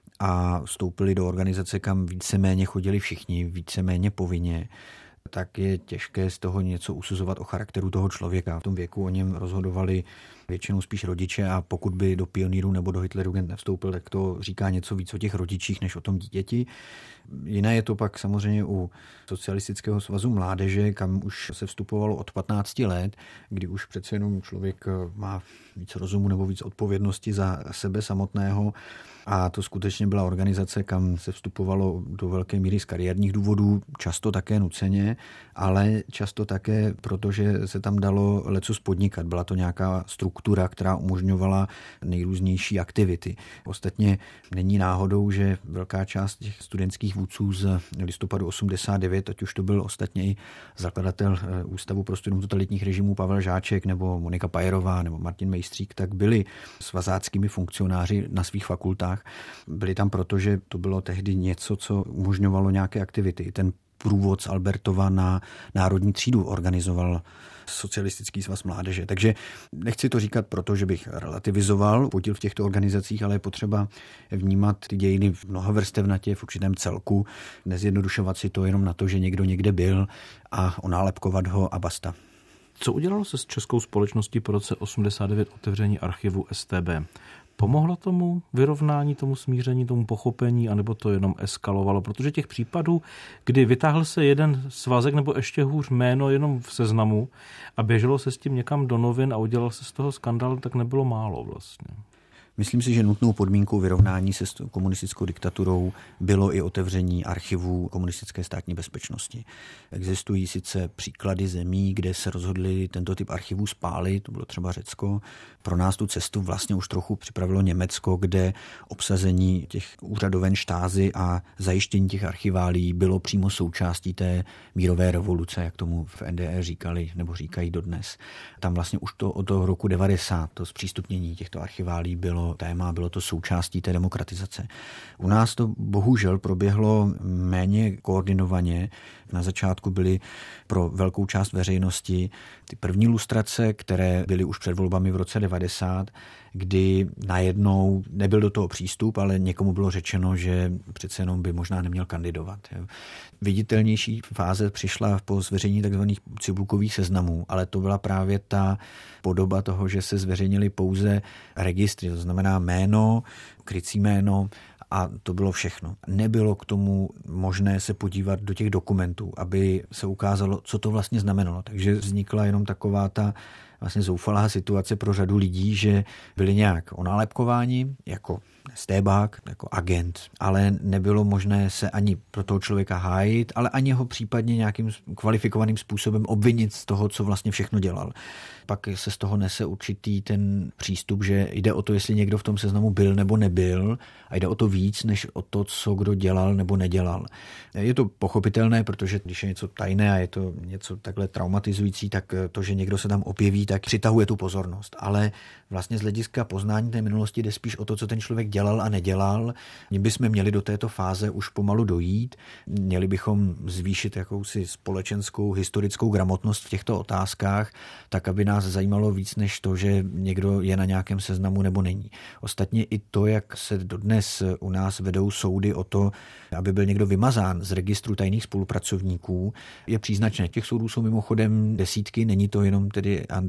Speaker 6: a vstoupili do organizace, kam víceméně chodili všichni, víceméně povinně, tak je těžké z toho něco usuzovat o charakteru toho člověka. V tom věku o něm rozhodovali většinou spíš rodiče a pokud by do pionýru nebo do Hitlerjugend nevstoupil, tak to říká něco víc o těch rodičích než o tom dítěti. Jiné je to pak samozřejmě u Socialistického svazu mládeže, kam už se vstupovalo od patnácti let, kdy už přece jenom člověk má víc rozumu nebo víc odpovědnosti za sebe samotného. A to skutečně byla organizace, kam se vstupovalo do velké míry z kariérních důvodů, často také nuceně, ale často také, protože se tam dalo lecos podnikat. Byla to nějaká struktura, která umožňovala nejrůznější aktivity. Ostatně není náhodou, že velká část těch studentských vůdců z listopadu osmdesát devět, ať už to byl ostatně i zakladatel Ústavu pro studium totalitních režimů Pavel Žáček nebo Monika Pajerová nebo Martin Mejstřík, tak byli svazáckými funkcionáři na svých fakultách. Byli tam proto, že to bylo tehdy něco, co umožňovalo nějaké aktivity. Ten průvod z Albertova na národní třídu organizoval Socialistický svaz mládeže. Takže nechci to říkat proto, že bych relativizoval podíl v těchto organizacích, ale je potřeba vnímat ty dějiny v mnoha vrstevnatě, v určitém celku, nezjednodušovat si to jenom na to, že někdo někde byl a onálepkovat ho a basta.
Speaker 5: Co udělalo se s českou společností po roce osmdesát devět otevření archivu S T B? Pomohlo tomu vyrovnání, tomu smíření, tomu pochopení, anebo to jenom eskalovalo? Protože těch případů, kdy vytáhl se jeden svazek nebo ještě hůř jméno jenom v seznamu a běželo se s tím někam do novin a udělal se z toho skandál, tak nebylo málo vlastně.
Speaker 6: Myslím si, že nutnou podmínkou vyrovnání se s komunistickou diktaturou bylo i otevření archivů komunistické státní bezpečnosti. Existují sice příklady zemí, kde se rozhodli tento typ archivů spálit, to bylo třeba Řecko. Pro nás tu cestu vlastně už trochu připravilo Německo, kde obsazení těch úřadoven štázy a zajištění těch archiválií bylo přímo součástí té mírové revoluce, jak tomu v N D R říkali nebo říkají dodnes. Tam vlastně už to od toho roku devadesát, to zpřístupnění těchto archiválií bylo téma, bylo to součástí té demokratizace. U nás to bohužel proběhlo méně koordinovaně. Na začátku byly pro velkou část veřejnosti ty první lustrace, které byly už před volbami v roce devadesát, kdy najednou nebyl do toho přístup, ale někomu bylo řečeno, že přece jenom by možná neměl kandidovat. Viditelnější fáze přišla po zveřejnění tzv. Cibulkových seznamů, ale to byla právě ta podoba toho, že se zveřejnily pouze registry, to znamená jméno, krycí jméno, a to bylo všechno. Nebylo k tomu možné se podívat do těch dokumentů, aby se ukázalo, co to vlastně znamenalo. Takže vznikla jenom taková ta vlastně zoufalá situace pro řadu lidí, že byli nějak onálepkováni jako stébák, jako agent, ale nebylo možné se ani pro toho člověka hájit, ale ani ho případně nějakým kvalifikovaným způsobem obvinit z toho, co vlastně všechno dělal. Pak se z toho nese určitý ten přístup, že jde o to, jestli někdo v tom seznamu byl nebo nebyl, a jde o to víc, než o to, co kdo dělal nebo nedělal. Je to pochopitelné, protože když je něco tajné a je to něco takhle traumatizující, tak to, že někdo se tam objeví, tak přitahuje tu pozornost. Ale vlastně z hlediska poznání té minulosti jde spíš o to, co ten člověk dělal a nedělal. My bychom měli do této fáze už pomalu dojít. Měli bychom zvýšit jakousi společenskou, historickou gramotnost v těchto otázkách, tak aby nás zajímalo víc než to, že někdo je na nějakém seznamu nebo není. Ostatně i to, jak se dodnes u nás vedou soudy o to, aby byl někdo vymazán z registru tajných spolupracovníků, je příznačné. Těch soudů jsou mimochodem desítky, není to jenom tedy Andrej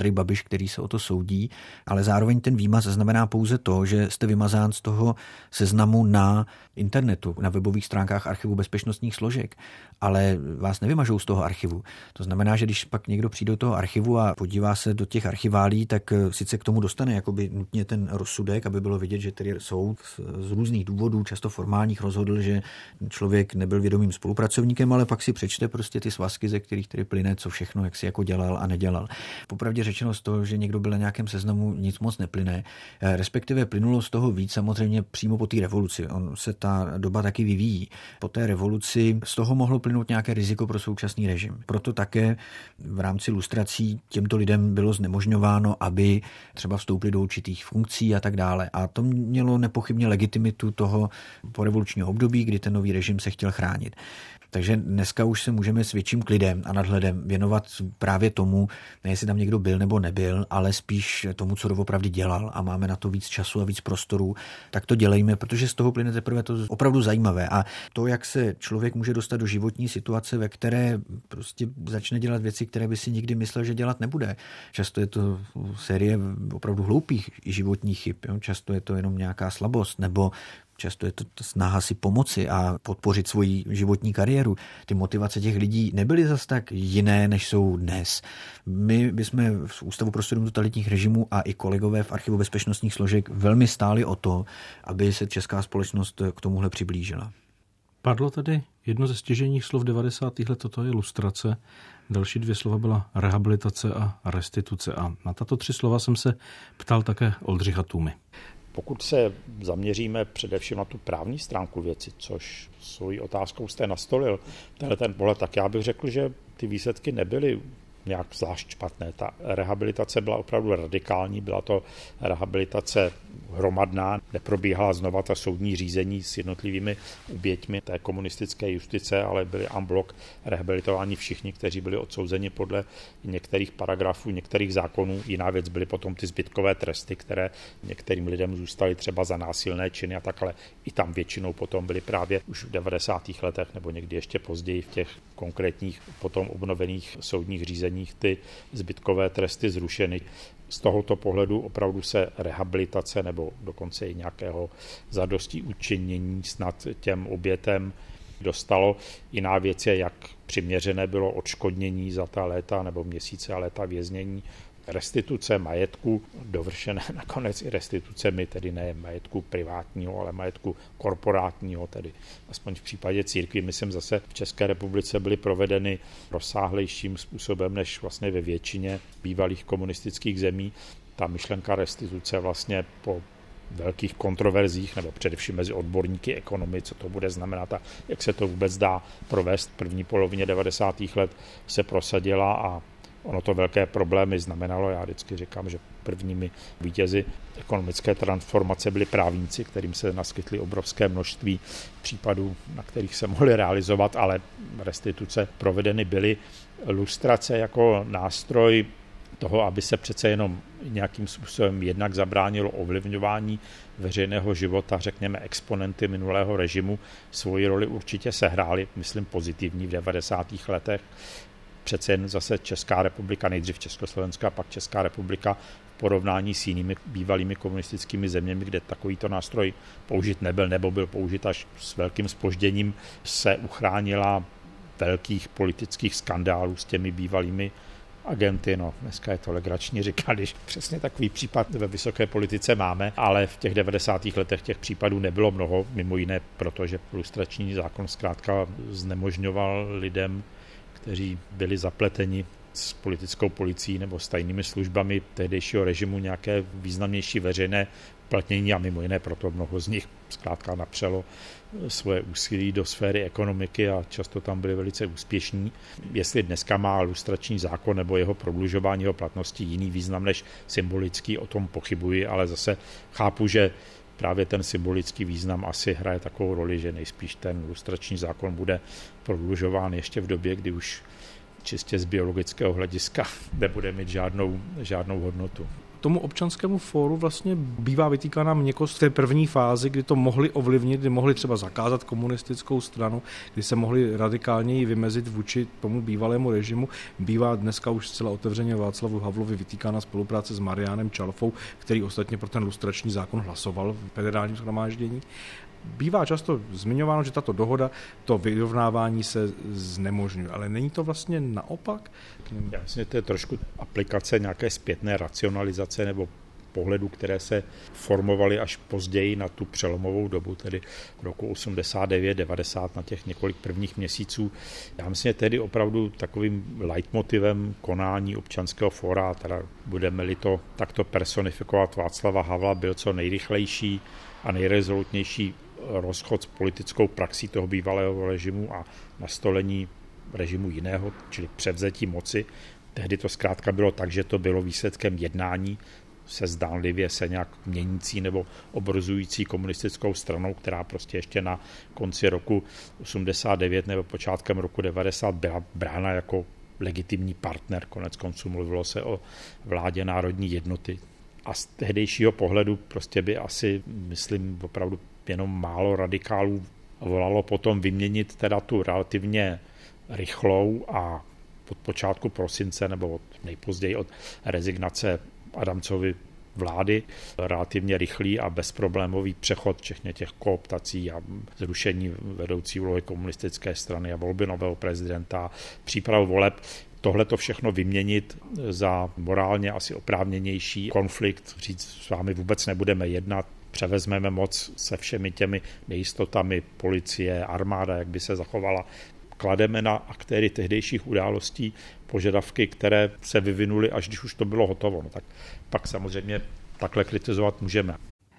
Speaker 6: Andrej Babiš, který se o to soudí, ale zároveň ten výmaz znamená pouze to, že jste vymazán z toho seznamu na internetu, na webových stránkách archivu bezpečnostních složek, ale vás nevymažou z toho archivu. To znamená, že když pak někdo přijde do toho archivu a podívá se do těch archiválí, tak sice k tomu dostane jakoby nutně ten rozsudek, aby bylo vidět, že tedy soud z různých důvodů, často formálních, rozhodl, že člověk nebyl vědomým spolupracovníkem, ale pak si přečte prostě ty svazky, ze kterých tedy plyne, co všechno, jak si jako dělal a nedělal. Popravdě řečeno z toho, že někdo byl na nějakém seznamu, nic moc neplyne, respektive plynulo z toho víc samozřejmě přímo po té revoluci. On se ta doba taky vyvíjí. Po té revoluci z toho mohlo plynout nějaké riziko pro současný režim. Proto také v rámci lustrací těmto lidem bylo znemožňováno, aby třeba vstoupili do určitých funkcí a tak dále. A to mělo nepochybně legitimitu toho porevolučního období, kdy ten nový režim se chtěl chránit. Takže dneska už se můžeme s větším klidem a nadhledem věnovat právě tomu, ne jestli tam někdo byl nebo nebyl, ale spíš tomu, co doopravdy dělal, a máme na to víc času a víc prostoru, tak to dělejme, protože z toho plyne teprve to opravdu zajímavé. A to, jak se člověk může dostat do životní situace, ve které prostě začne dělat věci, které by si nikdy myslel, že dělat nebude. Často je to série opravdu hloupých životních chyb, jo? Často je to jenom nějaká slabost, nebo často je to snaha si pomoci a podpořit svoji životní kariéru. Ty motivace těch lidí nebyly zas tak jiné, než jsou dnes. My bychom v Ústavu pro studium totalitních režimů a i kolegové v Archivu bezpečnostních složek velmi stáli o to, aby se česká společnost k tomuhle přiblížila.
Speaker 5: Padlo tady jedno ze stěžejních slov devadesátých let, toto je lustrace. Další dvě slova byla rehabilitace a restituce. A na tato tři slova jsem se ptal také Oldřicha Tůmy.
Speaker 1: Pokud se zaměříme především na tu právní stránku věci, což svojí otázkou jste nastolil, tenhle ten pohled, tak já bych řekl, že ty výsledky nebyly nějak zvlášť špatné. Ta rehabilitace byla opravdu radikální, byla to rehabilitace hromadná, neprobíhala znova ta soudní řízení s jednotlivými oběťmi té komunistické justice, ale byli en bloc rehabilitováni všichni, kteří byli odsouzeni podle některých paragrafů, některých zákonů. Jiná věc byly potom ty zbytkové tresty, které některým lidem zůstaly třeba za násilné činy a tak, ale i tam většinou potom byly právě už v devadesátých letech nebo někdy ještě později v těch konkrétních potom obnovených soudních řízeních ty zbytkové tresty zrušeny. Z tohoto pohledu opravdu se rehabilitace nebo dokonce i nějakého zadosti učinění snad těm obětem dostalo. Jiná věc je, jak přiměřené bylo odškodnění za ta léta nebo měsíce a léta věznění. Restituce majetku, dovršené nakonec i restitucemi, tedy ne majetku privátního, ale majetku korporátního, tedy aspoň v případě církví, myslím zase v České republice byly provedeny rozsáhlejším způsobem než vlastně ve většině bývalých komunistických zemí. Ta myšlenka restituce vlastně po velkých kontroverzích, nebo především mezi odborníky ekonomii, co to bude znamenat a jak se to vůbec dá provést v první polovině devadesátých let, se prosadila a ono to velké problémy znamenalo. Já vždycky říkám, že prvními vítězi ekonomické transformace byli právníci, kterým se naskytly obrovské množství případů, na kterých se mohly realizovat, ale restituce provedeny byly. Lustrace jako nástroj toho, aby se přece jenom nějakým způsobem jednak zabránilo ovlivňování veřejného života, řekněme exponenty minulého režimu, svoji roli určitě sehrály, myslím pozitivní v devadesátých letech. Přece jen zase Česká republika, nejdřív Československá, pak Česká republika v porovnání s jinými bývalými komunistickými zeměmi, kde takovýto nástroj použit nebyl nebo byl použit až s velkým zpožděním, se uchránila velkých politických skandálů s těmi bývalými agenty. No, dneska je to legrační říkat, když přesně takový případ ve vysoké politice máme, ale v těch devadesátých letech těch případů nebylo mnoho, mimo jiné, protože lustrační zákon zkrátka znemožňoval lidem, kteří byli zapleteni s politickou policií nebo s tajnými službami tehdejšího režimu nějaké významnější veřejné uplatnění a mimo jiné proto mnoho z nich zkrátka napřelo svoje úsilí do sféry ekonomiky a často tam byli velice úspěšní. Jestli dneska má lustrační zákon nebo jeho prodlužování jeho platnosti jiný význam než symbolický, o tom pochybuji, ale zase chápu, že právě ten symbolický význam asi hraje takovou roli, že nejspíš ten lustrační zákon bude prodlužován ještě v době, kdy už čistě z biologického hlediska nebude mít žádnou, žádnou hodnotu.
Speaker 5: tomu občanskému fóru vlastně bývá vytýkána měkkost v té první fázi, kdy to mohli ovlivnit, kdy mohli třeba zakázat komunistickou stranu, kdy se mohli radikálněji vymezit vůči tomu bývalému režimu. Bývá dneska už zcela otevřeně Václavu Havlovi vytýkána spolupráce s Mariánem Čalfou, který ostatně pro ten lustrační zákon hlasoval v federálním shromáždění. Bývá často zmiňováno, že tato dohoda, to vyrovnávání se znemožňuje, ale není to vlastně naopak?
Speaker 1: Já myslím, že to je trošku aplikace nějaké zpětné racionalizace nebo pohledu, které se formovaly až později na tu přelomovou dobu, tedy roku osmdesát devět devadesát, na těch několik prvních měsíců. Já myslím, že tedy opravdu takovým leitmotivem konání občanského fóra, teda budeme-li to takto personifikovat Václava Havla, byl co nejrychlejší a nejrezolutnější rozchod s politickou praxí toho bývalého režimu a nastolení režimu jiného, čili převzetí moci. Tehdy to zkrátka bylo tak, že to bylo výsledkem jednání se zdánlivě se nějak měnící nebo obrazující komunistickou stranou, která prostě ještě na konci roku osmdesát devět nebo počátkem roku devadesát byla brána jako legitimní partner. Konec konců mluvilo se o vládě národní jednoty. A z tehdejšího pohledu prostě by asi, myslím, opravdu jenom málo radikálů volalo potom vyměnit teda tu relativně rychlou a od počátku prosince nebo od nejpozději od rezignace Adamcovy vlády relativně rychlý a bezproblémový přechod včetně těch kooptací a zrušení vedoucí úlohy komunistické strany a volby nového prezidenta, přípravu voleb. Tohle to všechno vyměnit za morálně asi oprávněnější konflikt, říct, s vámi vůbec nebudeme jednat, převezmeme moc se všemi těmi nejistotami, policie, armáda, jak by se zachovala. Klademe na aktéry tehdejších událostí požadavky, které se vyvinuly, až když už to bylo hotovo. No tak pak samozřejmě takhle kritizovat můžeme.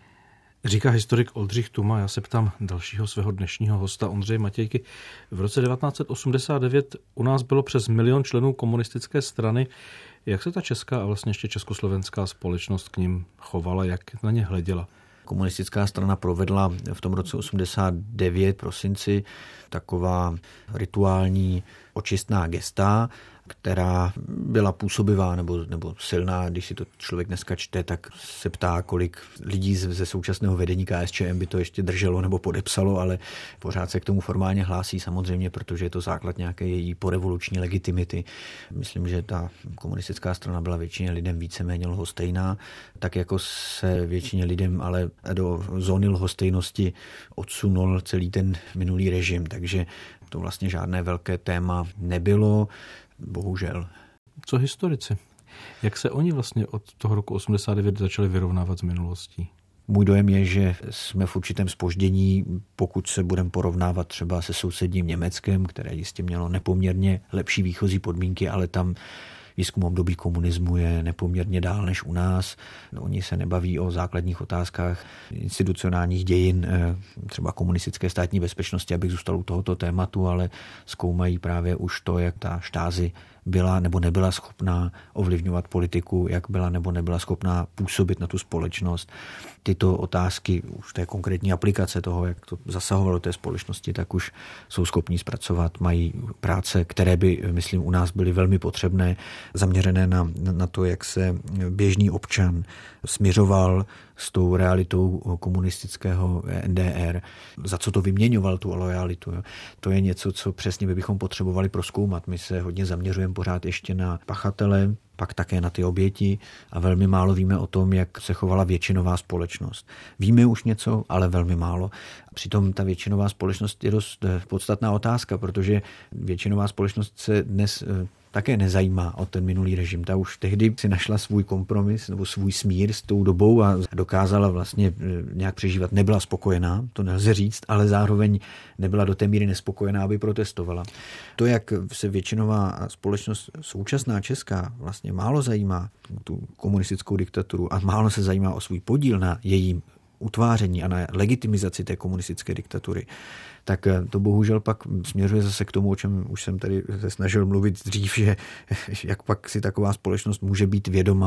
Speaker 5: Říká historik Oldřich Tuma. Já se ptám dalšího svého dnešního hosta Ondřeje Matějky. V roce devatenáct set osmdesát devět u nás bylo přes milion členů komunistické strany. Jak se ta česká a vlastně ještě československá společnost k nim chovala, jak na ně hleděla?
Speaker 6: Komunistická strana provedla v tom roce osmdesát devět prosinci taková rituální očistná gesta, která byla působivá nebo, nebo silná. Když si to člověk dneska čte, tak se ptá, kolik lidí ze současného vedení K S Č M by to ještě drželo nebo podepsalo, ale pořád se k tomu formálně hlásí samozřejmě, protože je to základ nějaké její porevoluční legitimity. Myslím, že ta komunistická strana byla většině lidem víceméně lhostejná, tak jako se většině lidem ale do zóny lhostejnosti odsunul celý ten minulý režim, takže to vlastně žádné velké téma nebylo. Bohužel.
Speaker 5: Co historici? Jak se oni vlastně od toho roku osmdesát devět začali vyrovnávat s minulostí?
Speaker 6: Můj dojem je, že jsme v určitém zpoždění, pokud se budeme porovnávat třeba se sousedním Německem, které jistě mělo nepoměrně lepší výchozí podmínky, ale tam výzkum období komunismu je nepoměrně dál než u nás. Oni se nebaví o základních otázkách institucionálních dějin, třeba komunistické státní bezpečnosti, abych zůstal u tohoto tématu, ale zkoumají právě už to, jak ta Štázi byla nebo nebyla schopná ovlivňovat politiku, jak byla nebo nebyla schopná působit na tu společnost. Tyto otázky, už té konkrétní aplikace toho, jak to zasahovalo té společnosti, tak už jsou schopní zpracovat. Mají práce, které by, myslím, u nás byly velmi potřebné, zaměřené na, na to, jak se běžný občan směřoval s tou realitou komunistického N D R, za co to vyměňoval tu lojalitu. Jo. To je něco, co přesně bychom potřebovali prozkoumat. My se hodně zaměřujeme pořád ještě na pachatele, pak také na ty oběti a velmi málo víme o tom, jak se chovala většinová společnost. Víme už něco, ale velmi málo. Přitom ta většinová společnost je dost podstatná otázka, protože většinová společnost se dnes také nezajímá o ten minulý režim. Ta už tehdy si našla svůj kompromis nebo svůj smír s tou dobou a dokázala vlastně nějak přežívat. Nebyla spokojená, to nelze říct, ale zároveň nebyla do té míry nespokojená, aby protestovala. To, jak se většinová společnost současná česká vlastně málo zajímá tu komunistickou diktaturu a málo se zajímá o svůj podíl na jejím utváření a na legitimizaci té komunistické diktatury, tak to bohužel pak směřuje zase k tomu, o čem už jsem tady se snažil mluvit dřív, že jak pak si taková společnost může být vědoma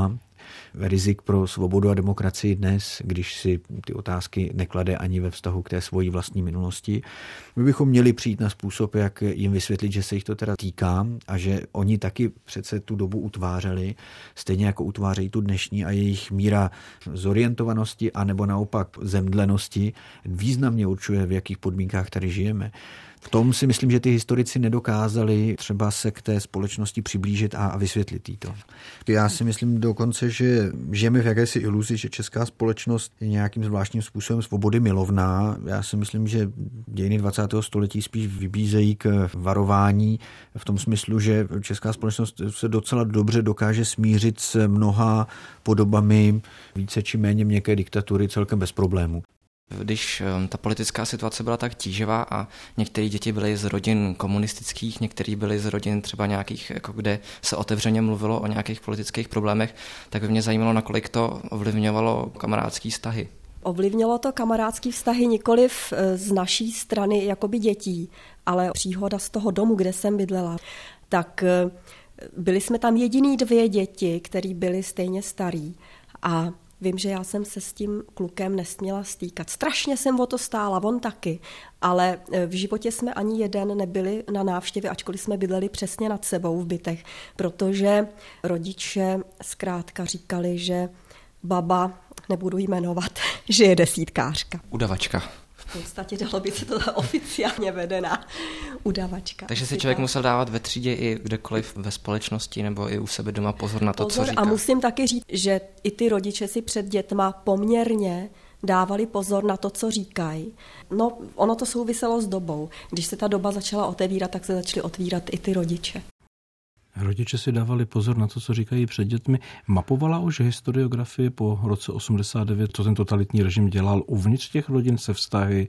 Speaker 6: rizik pro svobodu a demokracii dnes, když si ty otázky neklade ani ve vztahu k té svojí vlastní minulosti. My bychom měli přijít na způsob, jak jim vysvětlit, že se jich to teda týká a že oni taky přece tu dobu utvářeli, stejně jako utvářejí tu dnešní a jejich míra zorientovanosti a nebo naopak zemdlenosti významně určuje, v jakých podmínkách tady žijeme. V tom si myslím, že ty historici nedokázali třeba se k té společnosti přiblížit a vysvětlit jí to. Já si myslím dokonce, že žijeme v jakési iluzi, že česká společnost je nějakým zvláštním způsobem svobody milovná. Já si myslím, že dějiny dvacátého století spíš vybízejí k varování v tom smyslu, že česká společnost se docela dobře dokáže smířit s mnoha podobami více či méně měkké diktatury celkem bez problémů.
Speaker 11: Když ta politická situace byla tak tíživá a některé děti byly z rodin komunistických, některé byly z rodin třeba nějakých, jako kde se otevřeně mluvilo o nějakých politických problémech, tak by mě zajímalo, nakolik to ovlivňovalo kamarádský vztahy.
Speaker 12: Ovlivnilo to kamarádský vztahy nikoliv z naší strany jakoby dětí, ale příhoda z toho domu, kde jsem bydlela, tak byli jsme tam jediný dvě děti, které byly stejně starý a vím, že já jsem se s tím klukem nesměla stýkat. Strašně jsem o to stála, on taky, ale v životě jsme ani jeden nebyli na návštěvě, ačkoliv jsme bydleli přesně nad sebou v bytech, protože rodiče zkrátka říkali, že baba, nebudu jmenovat, že je desítkářka.
Speaker 11: Udavačka.
Speaker 12: V podstatě dalo by se to oficiálně vedená udavačka.
Speaker 11: Takže si člověk musel dávat ve třídě i kdekoliv ve společnosti nebo i u sebe doma pozor na to,
Speaker 12: pozor,
Speaker 11: co říká.
Speaker 12: A musím taky říct, že i ty rodiče si před dětma poměrně dávali pozor na to, co říkají. No, ono to souviselo s dobou. Když se ta doba začala otevírat, tak se začaly otvírat i ty rodiče.
Speaker 5: Rodiče si dávali pozor na to, co říkají před dětmi. Mapovala už historiografie po roce osmdesát devět, co ten totalitní režim dělal uvnitř těch rodin se vztahy,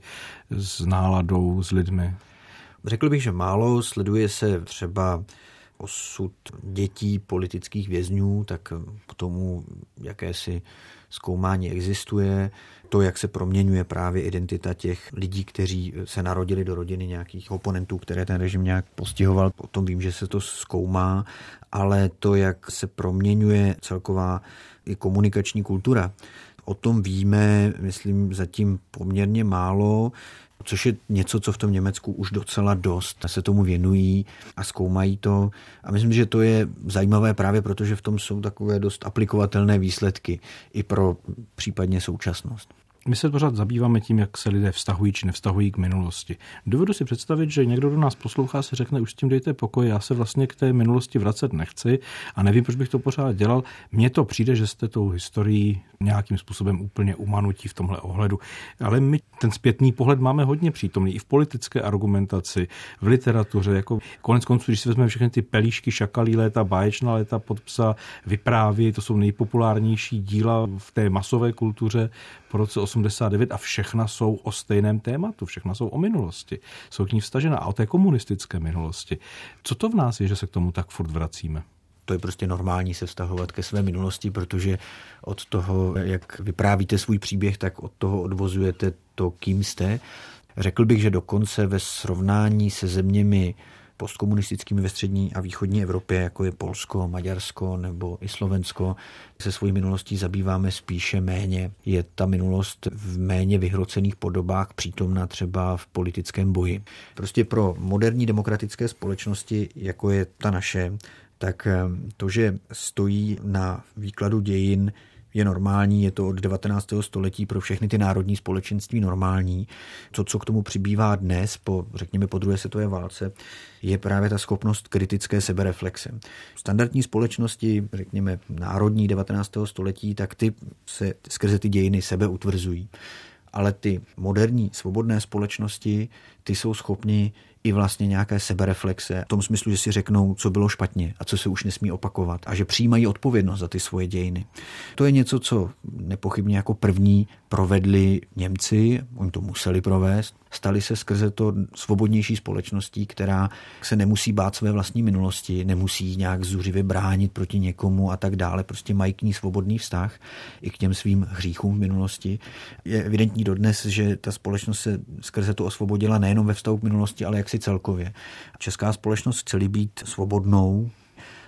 Speaker 5: s náladou, s lidmi?
Speaker 6: Řekl bych, že málo. Sleduje se třeba osud dětí politických vězňů, tak k tomu jakési zkoumání existuje. To, jak se proměňuje právě identita těch lidí, kteří se narodili do rodiny nějakých oponentů, které ten režim nějak postihoval. O tom vím, že se to zkoumá, ale to, jak se proměňuje celková i komunikační kultura, o tom víme, myslím, zatím poměrně málo, což je něco, co v tom Německu už docela dost se tomu věnují a zkoumají to. A myslím, že to je zajímavé právě proto, že v tom jsou takové dost aplikovatelné výsledky i pro případně současnost.
Speaker 5: My se pořád zabýváme tím, jak se lidé vztahují či nevztahují k minulosti. Dovedu si představit, že někdo, kdo nás poslouchá, si řekne, už s tím dejte pokoj, já se vlastně k té minulosti vracet nechci a nevím, proč bych to pořád dělal. Mně to přijde, že jste tou historií nějakým způsobem úplně umanutí v tomhle ohledu. Ale my ten zpětný pohled máme hodně přítomný i v politické argumentaci, v literatuře. Jako konec konců, když si vezmeme všechny ty pelíšky, šakalí léta, báječná léta pod psa, vypráví, to jsou nejpopulárnější díla v té masové kultuře po roce osmdesát devět a všechna jsou o stejném tématu, všechna jsou o minulosti. Jsou k ní vstažena a o té komunistické minulosti. Co to v nás je, že se k tomu tak furt vracíme?
Speaker 6: To je prostě normální se vztahovat ke své minulosti, protože od toho, jak vyprávíte svůj příběh, tak od toho odvozujete to, kým jste. Řekl bych, že dokonce ve srovnání se zeměmi postkomunistickými ve střední a východní Evropě, jako je Polsko, Maďarsko nebo i Slovensko, se svojí minulostí zabýváme spíše méně. Je ta minulost v méně vyhrocených podobách přítomna třeba v politickém boji. Prostě pro moderní demokratické společnosti, jako je ta naše, tak to, že stojí na výkladu dějin, je normální, je to od devatenáctého století pro všechny ty národní společenství normální. To, co k tomu přibývá dnes, po, řekněme, po druhé světové válce, je právě ta schopnost kritické sebereflexe. Standardní společnosti, řekněme, národní devatenáctého století, tak ty se skrze ty dějiny sebe utvrzují. Ale ty moderní svobodné společnosti, ty jsou schopni i vlastně nějaké sebereflexe v tom smyslu, že si řeknou, co bylo špatně a co se už nesmí opakovat a že přijímají odpovědnost za ty svoje dějiny. To je něco, co nepochybně jako první provedli Němci, oni to museli provést, stali se skrze to svobodnější společností, která se nemusí bát své vlastní minulosti, nemusí nějak zuřivě bránit proti někomu a tak dále, prostě mají k ní svobodný vztah i k těm svým hříchům v minulosti. Je evidentní dodnes, že ta společnost se skrze to osvobodila nejenom ve vztahu k minulosti, ale jaksi celkově. Česká společnost chce být svobodnou,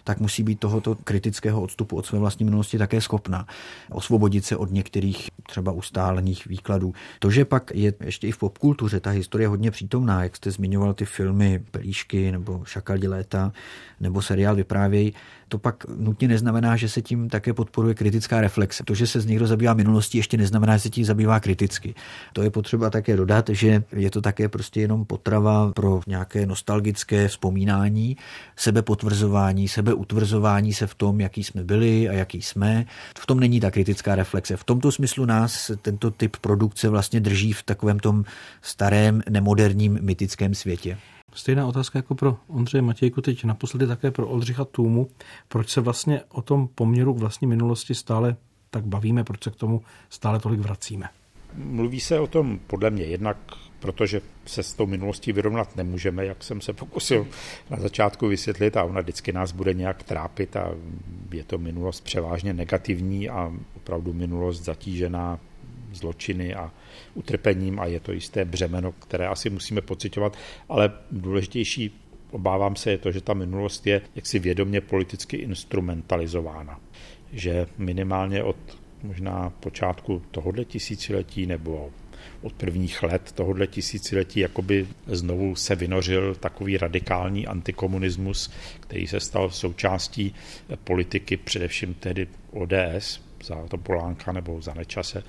Speaker 6: tak musí být tohoto kritického odstupu od své vlastní minulosti také schopná. Osvobodit se od některých třeba ustálených výkladů. To, že pak je ještě i v popkultuře ta historie hodně přítomná, jak jste zmiňoval ty filmy Pelíšky nebo Šakalí léta nebo seriál Vyprávěj, to pak nutně neznamená, že se tím také podporuje kritická reflexe. To, že se z někdo zabývá minulostí, ještě neznamená, že se tím zabývá kriticky. To je potřeba také dodat, že je to také prostě jenom potrava pro nějaké nostalgické vzpomínání, sebepotvrzování, sebeutvrzování se v tom, jaký jsme byli a jaký jsme. V tom není ta kritická reflexe. V tomto smyslu nás tento typ produkce vlastně drží v takovém tom starém, nemoderním, mytickém světě.
Speaker 5: Stejná otázka jako pro Ondřeje Matějku, teď naposledy také pro Oldřicha Tůmu. Proč se vlastně o tom poměru k vlastní minulosti stále tak bavíme, proč se k tomu stále tolik vracíme?
Speaker 1: Mluví se o tom podle mě jednak, protože se s tou minulostí vyrovnat nemůžeme, jak jsem se pokusil na začátku vysvětlit, a ona vždycky nás bude nějak trápit a je to minulost převážně negativní a opravdu minulost zatížená zločiny a utrpením a je to jisté břemeno, které asi musíme pociťovat, ale důležitější, obávám se, je to, že ta minulost je jaksi vědomě politicky instrumentalizována. Že minimálně od možná počátku tohohle tisíciletí nebo od prvních let tohohle tisíciletí jakoby znovu se vynořil takový radikální antikomunismus, který se stal součástí politiky, především tehdy O D S, za Topolánka nebo za Nečase.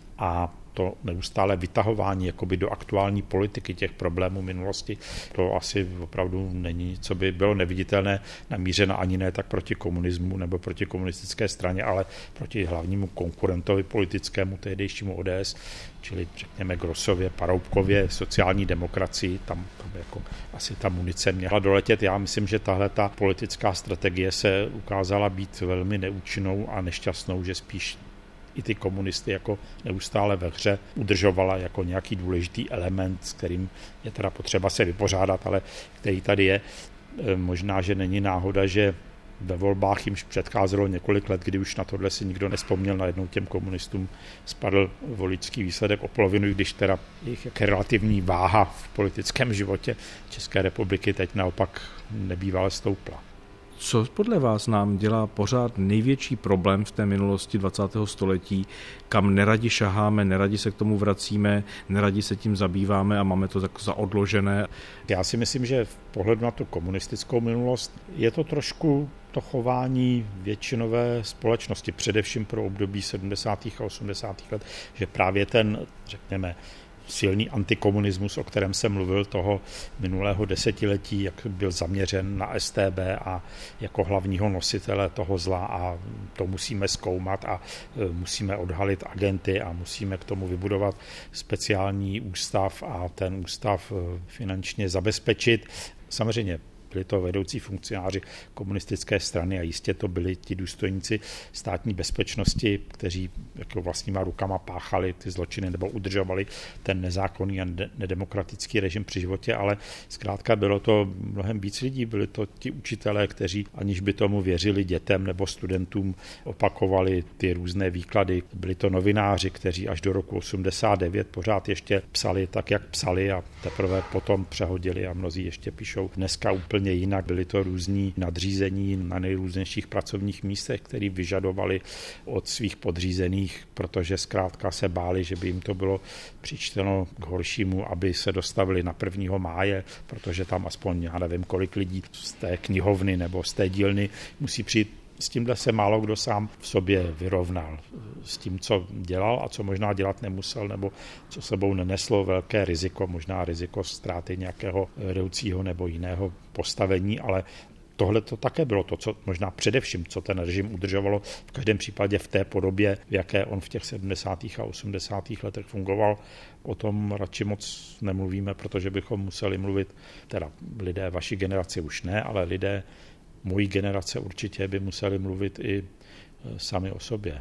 Speaker 1: A to neustále vytahování jakoby do aktuální politiky těch problémů minulosti, to asi opravdu není, co by bylo neviditelné, namířeno ani ne tak proti komunismu nebo proti komunistické straně, ale proti hlavnímu konkurentovi politickému tehdejšímu O D S, čili řekněme Grossově, Paroubkově, sociální demokracii, tam, tam jako asi ta munice měla doletět. Já myslím, že tahle ta politická strategie se ukázala být velmi neúčinnou a nešťastnou, že spíš i ty komunisty jako neustále ve hře udržovala jako nějaký důležitý element, s kterým je teda potřeba se vypořádat, ale který tady je. Možná, že není náhoda, že ve volbách jimž předcházelo několik let, kdy už na tohle si nikdo nespomněl, najednou těm komunistům spadl voličský výsledek o polovinu, když teda jejich relativní váha v politickém životě České republiky teď naopak nebývale stoupla.
Speaker 5: Co podle vás nám dělá pořád největší problém v té minulosti dvacátého století, kam neradi šaháme, neradi se k tomu vracíme, neradi se tím zabýváme a máme to tak zaodložené?
Speaker 1: Já si myslím, že v pohledu na tu komunistickou minulost je to trošku to chování většinové společnosti, především pro období sedmdesátých a osmdesátých let, že právě ten, řekněme, silný antikomunismus, o kterém jsem mluvil toho minulého desetiletí, jak byl zaměřen na S T B a jako hlavního nositele toho zla a to musíme zkoumat a musíme odhalit agenty a musíme k tomu vybudovat speciální ústav a ten ústav finančně zabezpečit. Samozřejmě byli to vedoucí funkcionáři komunistické strany a jistě to byli ti důstojníci státní bezpečnosti, kteří jako vlastníma rukama páchali ty zločiny nebo udržovali ten nezákonný a nedemokratický režim při životě, ale zkrátka bylo to mnohem víc lidí. Byli to ti učitelé, kteří aniž by tomu věřili dětem nebo studentům, opakovali ty různé výklady. Byli to novináři, kteří až do roku osmdesát devět pořád ještě psali tak, jak psali a teprve potom přehodili a mnozí ještě píšou dneska úplně jinak. Byli to různí nadřízení na nejrůznějších pracovních místech, kteří vyžadovali od svých podřízených, protože zkrátka se báli, že by jim to bylo přičteno k horšímu, aby se dostavili na prvního máje, protože tam aspoň, já nevím, kolik lidí z té knihovny nebo z té dílny musí přijít. S tímhle se málo kdo sám v sobě vyrovnal. S tím, co dělal a co možná dělat nemusel, nebo co sebou neneslo velké riziko, možná riziko ztráty nějakého vedoucího nebo jiného postavení, ale tohle to také bylo to, co možná především, co ten režim udržovalo, v každém případě v té podobě, v jaké on v těch sedmdesátých a osmdesátých letech fungoval. O tom radši moc nemluvíme, protože bychom museli mluvit, teda lidé vaší generace už ne, ale lidé mojí generace určitě by museli mluvit i sami o sobě.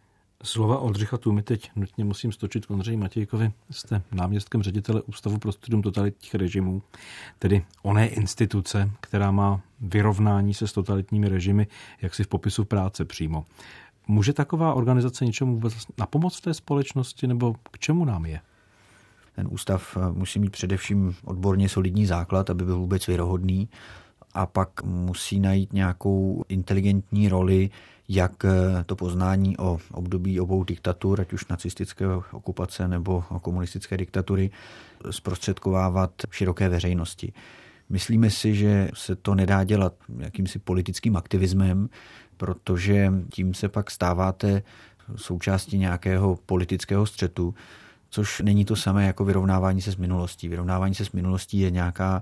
Speaker 5: Slova Oldřicha Tůmy teď nutně musím stočit k Ondřeji Matějkovi. Jste náměstkem ředitele Ústavu pro studium totalitních režimů, tedy oné instituce, která má vyrovnání se s totalitními režimy, jak si v popisu práce přímo. Může taková organizace něčemu vůbec napomoct té společnosti, nebo k čemu nám je?
Speaker 6: Ten ústav musí mít především odborně solidní základ, aby byl vůbec věrohodný. a pak musí najít nějakou inteligentní roli, jak to poznání o období obou diktatur, ať už nacistické okupace nebo komunistické diktatury, zprostředkovávat široké veřejnosti. Myslíme si, že se to nedá dělat jakýmsi politickým aktivismem, protože tím se pak stáváte součástí nějakého politického střetu, což není to samé jako vyrovnávání se s minulostí. Vyrovnávání se s minulostí je nějaká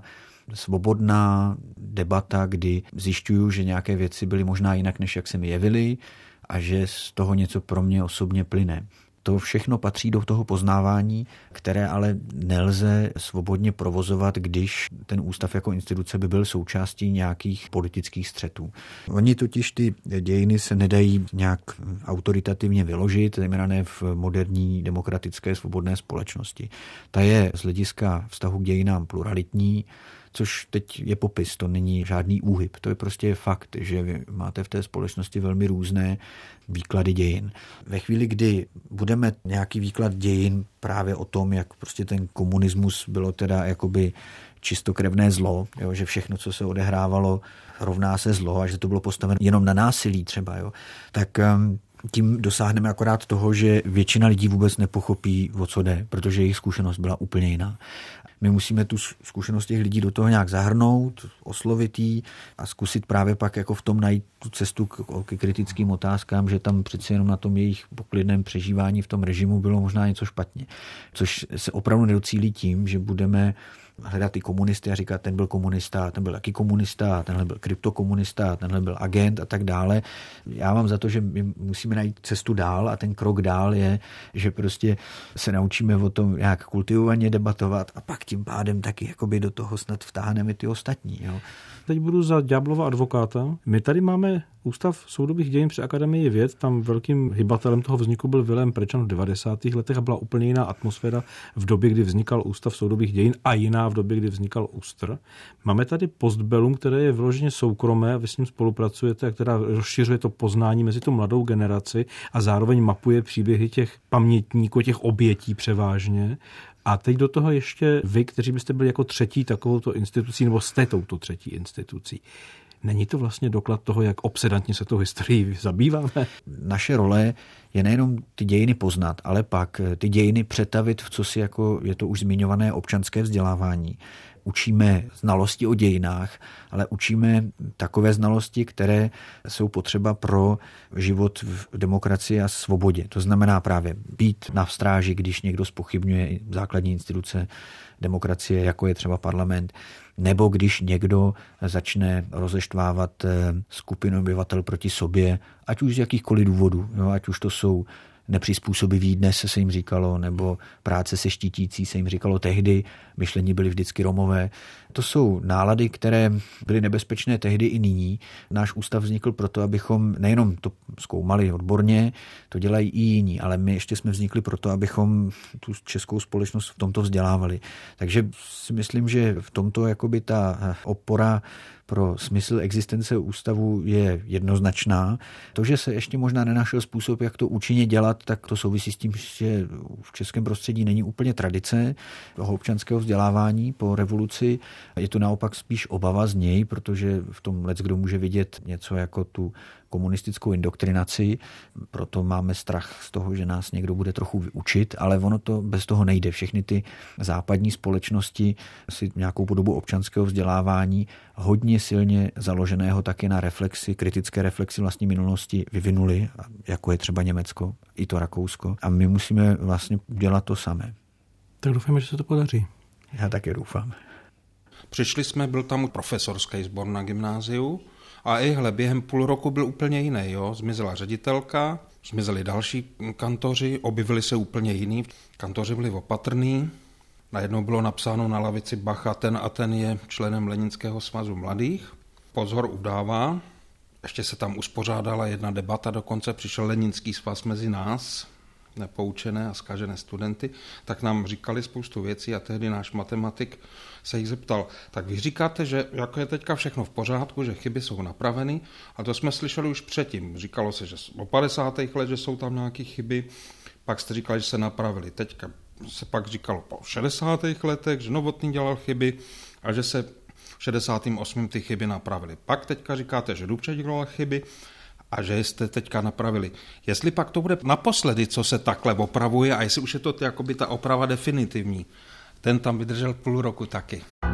Speaker 6: svobodná debata, kdy zjišťuju, že nějaké věci byly možná jinak, než jak se mi jevily a že z toho něco pro mě osobně plyne. To všechno patří do toho poznávání, které ale nelze svobodně provozovat, když ten ústav jako instituce by byl součástí nějakých politických střetů. Oni totiž ty dějiny se nedají nějak autoritativně vyložit, zejména ne v moderní demokratické svobodné společnosti. Ta je z hlediska vztahu k dějinám pluralitní, což teď je popis, to není žádný úhyb. To je prostě fakt, že vy máte v té společnosti velmi různé výklady dějin. Ve chvíli, kdy budeme nějaký výklad dějin právě o tom, jak prostě ten komunismus bylo teda jakoby čistokrevné zlo, jo, že všechno, co se odehrávalo, rovná se zlo a že to bylo postaveno jenom na násilí třeba, jo, tak um, tím dosáhneme akorát toho, že většina lidí vůbec nepochopí, o co jde, protože jejich zkušenost byla úplně jiná. My musíme tu zkušenost těch lidí do toho nějak zahrnout, oslovit jí a zkusit právě pak jako v tom najít tu cestu k, k kritickým otázkám, že tam přeci jenom na tom jejich poklidném přežívání v tom režimu bylo možná něco špatně. Což se opravdu nedocílí tím, že budeme hledat ty komunisty a říkat, ten byl komunista, ten byl taky komunista, tenhle byl kryptokomunista, tenhle byl agent a tak dále. Já mám za to, že my musíme najít cestu dál a ten krok dál je, že prostě se naučíme o tom nějak kultivovaně debatovat a pak tím pádem taky jakoby do toho snad vtáhneme ty ostatní. Jo.
Speaker 5: Teď budu za ďáblova advokáta. My tady máme Ústav soudobých dějin při Akademii věd, tam velkým hybatelem toho vzniku byl Vilém Prečan v devadesátých letech a byla úplně jiná atmosféra v době, kdy vznikal Ústav soudobých dějin a jiná v době, kdy vznikal ÚSTR. Máme tady Postbellum, které je vyloženě soukromé a vy s ním spolupracujete a která rozšiřuje to poznání mezi tu mladou generaci a zároveň mapuje příběhy těch pamětníků, těch obětí převážně. A teď do toho ještě vy, kteří byste byli jako třetí takovouto institucí, nebo jste touto třetí institucí. Není to vlastně doklad toho, jak obsedantně se tou historií zabýváme?
Speaker 6: Naše role je nejenom ty dějiny poznat, ale pak ty dějiny přetavit v cosi, jako je to už zmiňované občanské vzdělávání. Učíme znalosti o dějinách, ale učíme takové znalosti, které jsou potřeba pro život v demokracii a svobodě. To znamená právě být na stráži, když někdo zpochybňuje základní instituce demokracie, jako je třeba parlament, nebo když někdo začne rozeštvávat skupinu obyvatel proti sobě, ať už z jakýchkoliv důvodů, jo, ať už to jsou nepřizpůsobiví, dnes se jim říkalo, nebo práce se štítící se jim říkalo tehdy, myšlení byly vždycky Romové. To jsou nálady, které byly nebezpečné tehdy i nyní. Náš ústav vznikl proto, abychom nejenom to zkoumali odborně, to dělají i jiní, ale my ještě jsme vznikli proto, abychom tu českou společnost v tomto vzdělávali. Takže si myslím, že v tomto jakoby ta opora pro smysl existence ústavu je jednoznačná. To, že se ještě možná nenašel způsob, jak to účinně dělat, tak to souvisí s tím, že v českém prostředí není úplně tradice toho občanského vzdělávání po revoluci. Je to naopak spíš obava z něj, protože v tom leckdo může vidět něco jako tu komunistickou indoktrinaci, proto máme strach z toho, že nás někdo bude trochu vyučit, ale ono to bez toho nejde. Všechny ty západní společnosti si nějakou podobu občanského vzdělávání hodně silně založeného taky na reflexi, kritické reflexi vlastní minulosti vyvinuli, jako je třeba Německo, i to Rakousko. A my musíme vlastně dělat to samé.
Speaker 5: Tak doufáme, že se to podaří.
Speaker 6: Já taky doufám.
Speaker 2: Přišli jsme, byl tam profesorský sbor na gymnáziu a i hle, během půl roku byl úplně jiný. Jo? Zmizela ředitelka, zmizeli další kantoři, objevili se úplně jiný. Kantoři byli opatrný, najednou bylo napsáno na lavici bacha, ten a ten je členem Leninského svazu mladých. Pozor udává, ještě se tam uspořádala jedna debata, dokonce přišel Leninský svaz mezi nás, nepoučené a zkažené studenty, tak nám říkali spoustu věcí a tehdy náš matematik se jich zeptal, tak vy říkáte, že jako je teďka všechno v pořádku, že chyby jsou napraveny, a to jsme slyšeli už předtím. Říkalo se, že o padesátých let, že jsou tam nějaké chyby, pak jste říkali, že se napravili. Teďka se pak říkalo po šedesátých letech, že Novotný dělal chyby a že se v šedesátém osmém ty chyby napravili. Pak teďka říkáte, že Dubček dělal chyby a že jste teďka napravili. Jestli pak to bude naposledy, co se takhle opravuje a jestli už je to jakoby ta oprava definitivní, ten tam vydržel půl roku taky.